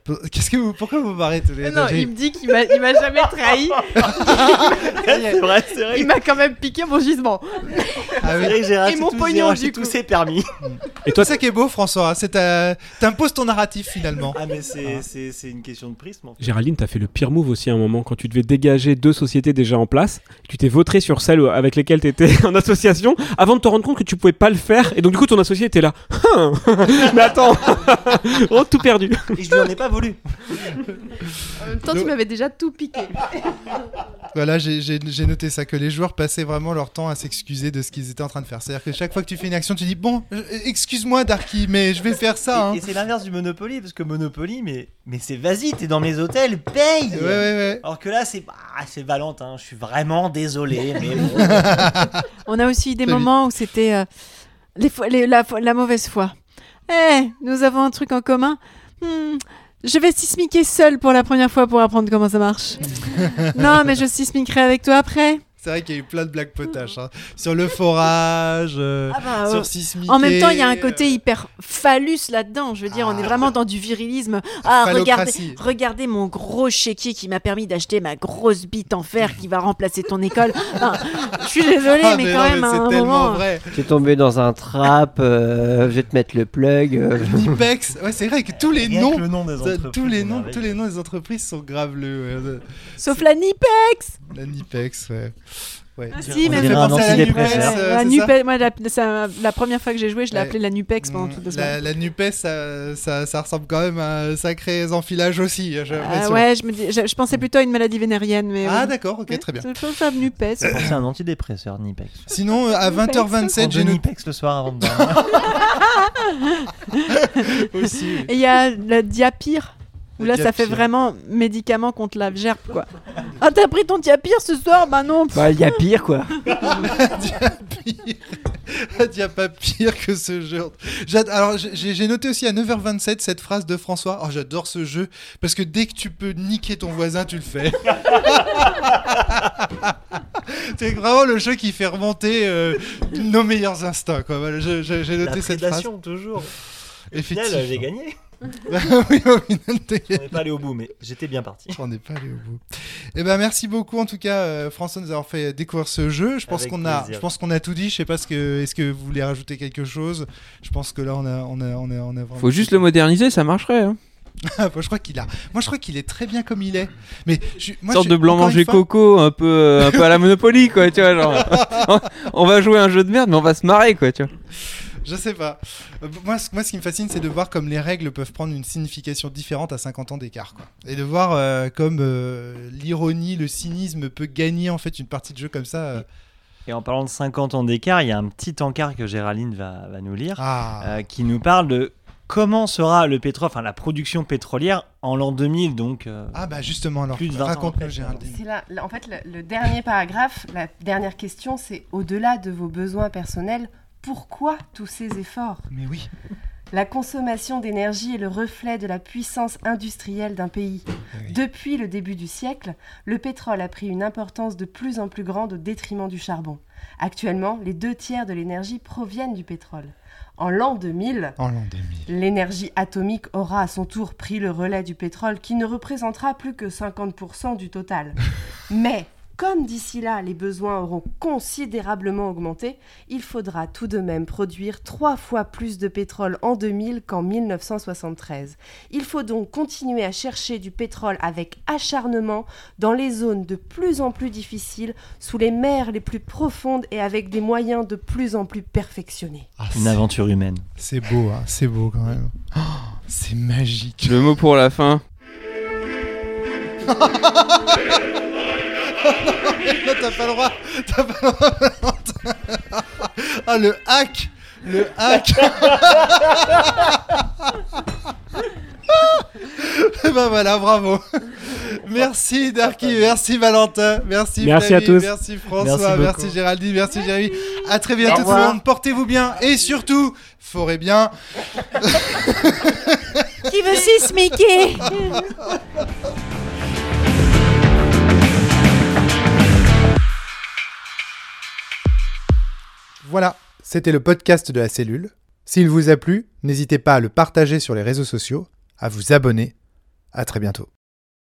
Qu'est-ce que vous, pourquoi vous marrez tous les deux? Non, il me dit qu'il m'a, il m'a jamais trahi. C'est vrai, c'est vrai. Il m'a quand même piqué mon gisement. Ah C'est oui. vrai que j'ai racheté mon tous- pognon, j'ai racheté du tous coup. ses permis. Et toi, c'est ça qui est beau, François. C'est ta- t'imposes ton narratif finalement. Ah mais c'est, c'est, c'est une question de prisme. En fait. Géraldine, t'as fait le pire move aussi à un moment quand tu devais dégager deux sociétés déjà en place. Tu t'es vautré sur celles avec lesquelles t'étais en association avant de te rendre compte que tu pouvais pas le faire. Et donc, du coup, ton associé était là. Mais attends, oh, tout perdu. Et je lui en ai pas voulu. En même temps, tu Donc- m'avais déjà tout piqué. Voilà, j'ai, j'ai, j'ai noté ça, que les joueurs passaient vraiment leur temps à s'excuser de ce qu'ils étaient en train de faire. C'est-à-dire que chaque fois que tu fais une action, tu dis bon, euh, excuse-moi Darky, mais je vais faire ça. Hein. Et, et c'est l'inverse du Monopoly, parce que Monopoly, mais, mais c'est vas-y, t'es dans mes hôtels, paye. Ouais, ouais, ouais. Alors que là, c'est, ah, c'est Valentin, je suis vraiment désolé, mais bon. On a aussi des Très moments où c'était euh, les fois- les- la, la mauvaise foi. Eh, nous avons un truc en commun. Hmm, je vais sismiquer seule pour la première fois pour apprendre comment ça marche. Non, mais je sismiquerai avec toi après. C'est vrai qu'il y a eu plein de blagues potaches. Hein. Sur le forage, euh, Ah bah, sur ouais. sismiquer. En même temps, il y a un côté hyper phallus là-dedans. Je veux dire, on est vraiment dans du virilisme. Ah, regardez, Phallocratie. regardez mon gros chéquier qui m'a permis d'acheter ma grosse bite en fer qui va remplacer ton école. Enfin, je suis désolée, Ah, mais, mais quand non, même, mais à c'est un tellement moment. vrai. T'es tombé dans un trap, euh, je vais te mettre le plug. euh. Nipex, ouais, c'est vrai que tous les Rien noms, que le nom des ça, entreprises, tous les c'est noms, merveilleux. tous les noms des entreprises sont graveleux. Ouais. Sauf la Nipex. La Nipex, ouais. Ouais. Ah, On si, mais dirait elle un fait penser à la antidépresseur. Nupex. Euh, La c'est Nupex, moi, la, ça- la première fois que j'ai joué, je l'ai Ouais. appelée la Nupex pendant toute la la, semaine. la Nupes, ça, ça, ça ressemble quand même à un sacré enfilage aussi, j'ai Ah l'impression. ouais, je, me dis, je, je pensais plutôt à une maladie vénérienne. Mais Ah ouais. d'accord, ok, Ouais, très bien. C'est plutôt ça, Nupes. C'est pour ça un antidépresseur, Nipex. Sinon, euh, à Nipex. vingt heures vingt-sept, j'ai Prends deux noté Nipex le soir avant de dormir. aussi. oui. Et il y a le Diapir. Où Le là, ça fait Diapir. vraiment médicament contre la gerbe, quoi. Ah, t'as pris ton Diapir ce soir? Bah non. Bah, il y a pire, quoi. Il y a pire. Il n'y a pas pire que ce jeu. J'ad- Alors, j'ai j'ai noté aussi à neuf heures vingt-sept cette phrase de François. Oh, j'adore ce jeu parce que dès que tu peux niquer ton voisin, tu le fais. C'est vraiment le jeu qui fait remonter euh, nos meilleurs instincts. Quoi. Voilà, je- je- j'ai La noté cette phrase. prédation, toujours. Et au final, Effectivement. j'ai gagné. Oui, au final, t'es- On n'est pas allé au bout, mais j'étais bien parti. On n'est pas allé au bout. Eh ben merci beaucoup en tout cas euh, François de nous avoir fait découvrir ce jeu. Je pense Avec qu'on a, plaisir. je pense qu'on a tout dit. Je sais pas ce que, est-ce que vous voulez rajouter quelque chose. Je pense que là on a, on a, on a, on a vraiment. Faut juste le moderniser, ça marcherait. Hein. Ah, moi, je crois qu'il a, moi je crois qu'il est très bien comme il est. Mais je, moi, Une sorte je- de blanc encore une manger fois- coco, un peu, euh, un peu à la Monopoly, quoi, tu vois, genre. On va jouer à un jeu de merde, mais on va se marrer, quoi, tu vois. Je sais pas. Euh, Moi, ce- moi, ce qui me fascine, c'est de voir comme les règles peuvent prendre une signification différente à cinquante ans d'écart, quoi. Et de voir euh, comme euh, l'ironie, le cynisme peut gagner en fait une partie de jeu comme ça. euh. Et en parlant de cinquante ans d'écart, il y a un petit encart que Géraldine va, va nous lire, Ah. euh, qui nous parle de comment sera le pétrole, enfin la production pétrolière en l'an deux mille, donc. euh, Ah bah justement alors. Plus de vingt ans Raconte-nous après, Géraldine. C'est là, là, en fait, le, le dernier paragraphe, la dernière question, c'est au-delà de vos besoins personnels, pourquoi tous ces efforts? Mais oui. La consommation d'énergie est le reflet de la puissance industrielle d'un pays. Oui. Depuis le début du siècle, le pétrole a pris une importance de plus en plus grande au détriment du charbon. Actuellement, les deux tiers de l'énergie proviennent du pétrole. En l'an deux mille, En l'an deux mille. l'énergie atomique aura à son tour pris le relais du pétrole qui ne représentera plus que cinquante pour cent du total. Mais, comme d'ici là les besoins auront considérablement augmenté, il faudra tout de même produire trois fois plus de pétrole en deux mille qu'en mille neuf cent soixante-treize. Il faut donc continuer à chercher du pétrole avec acharnement dans les zones de plus en plus difficiles, sous les mers les plus profondes et avec des moyens de plus en plus perfectionnés. Ah, Une c'est- aventure humaine. C'est beau, hein, c'est beau quand même. Oh, c'est magique. Le mot pour la fin. Non, t'as pas le droit. T'as pas le droit. Valentin. Ah, le hack. Le hack. Et ben voilà, bravo. Merci Darky, merci Valentin, merci Merci Flavie, à tous. merci François, Merci merci, beaucoup. Géraldine, merci Jérémy. À très bientôt Au tout le revoir. monde. Portez-vous bien et surtout, forez bien. Qui veut sismiquer? Voilà, c'était le podcast de la cellule. S'il vous a plu, n'hésitez pas à le partager sur les réseaux sociaux, à vous abonner À très bientôt.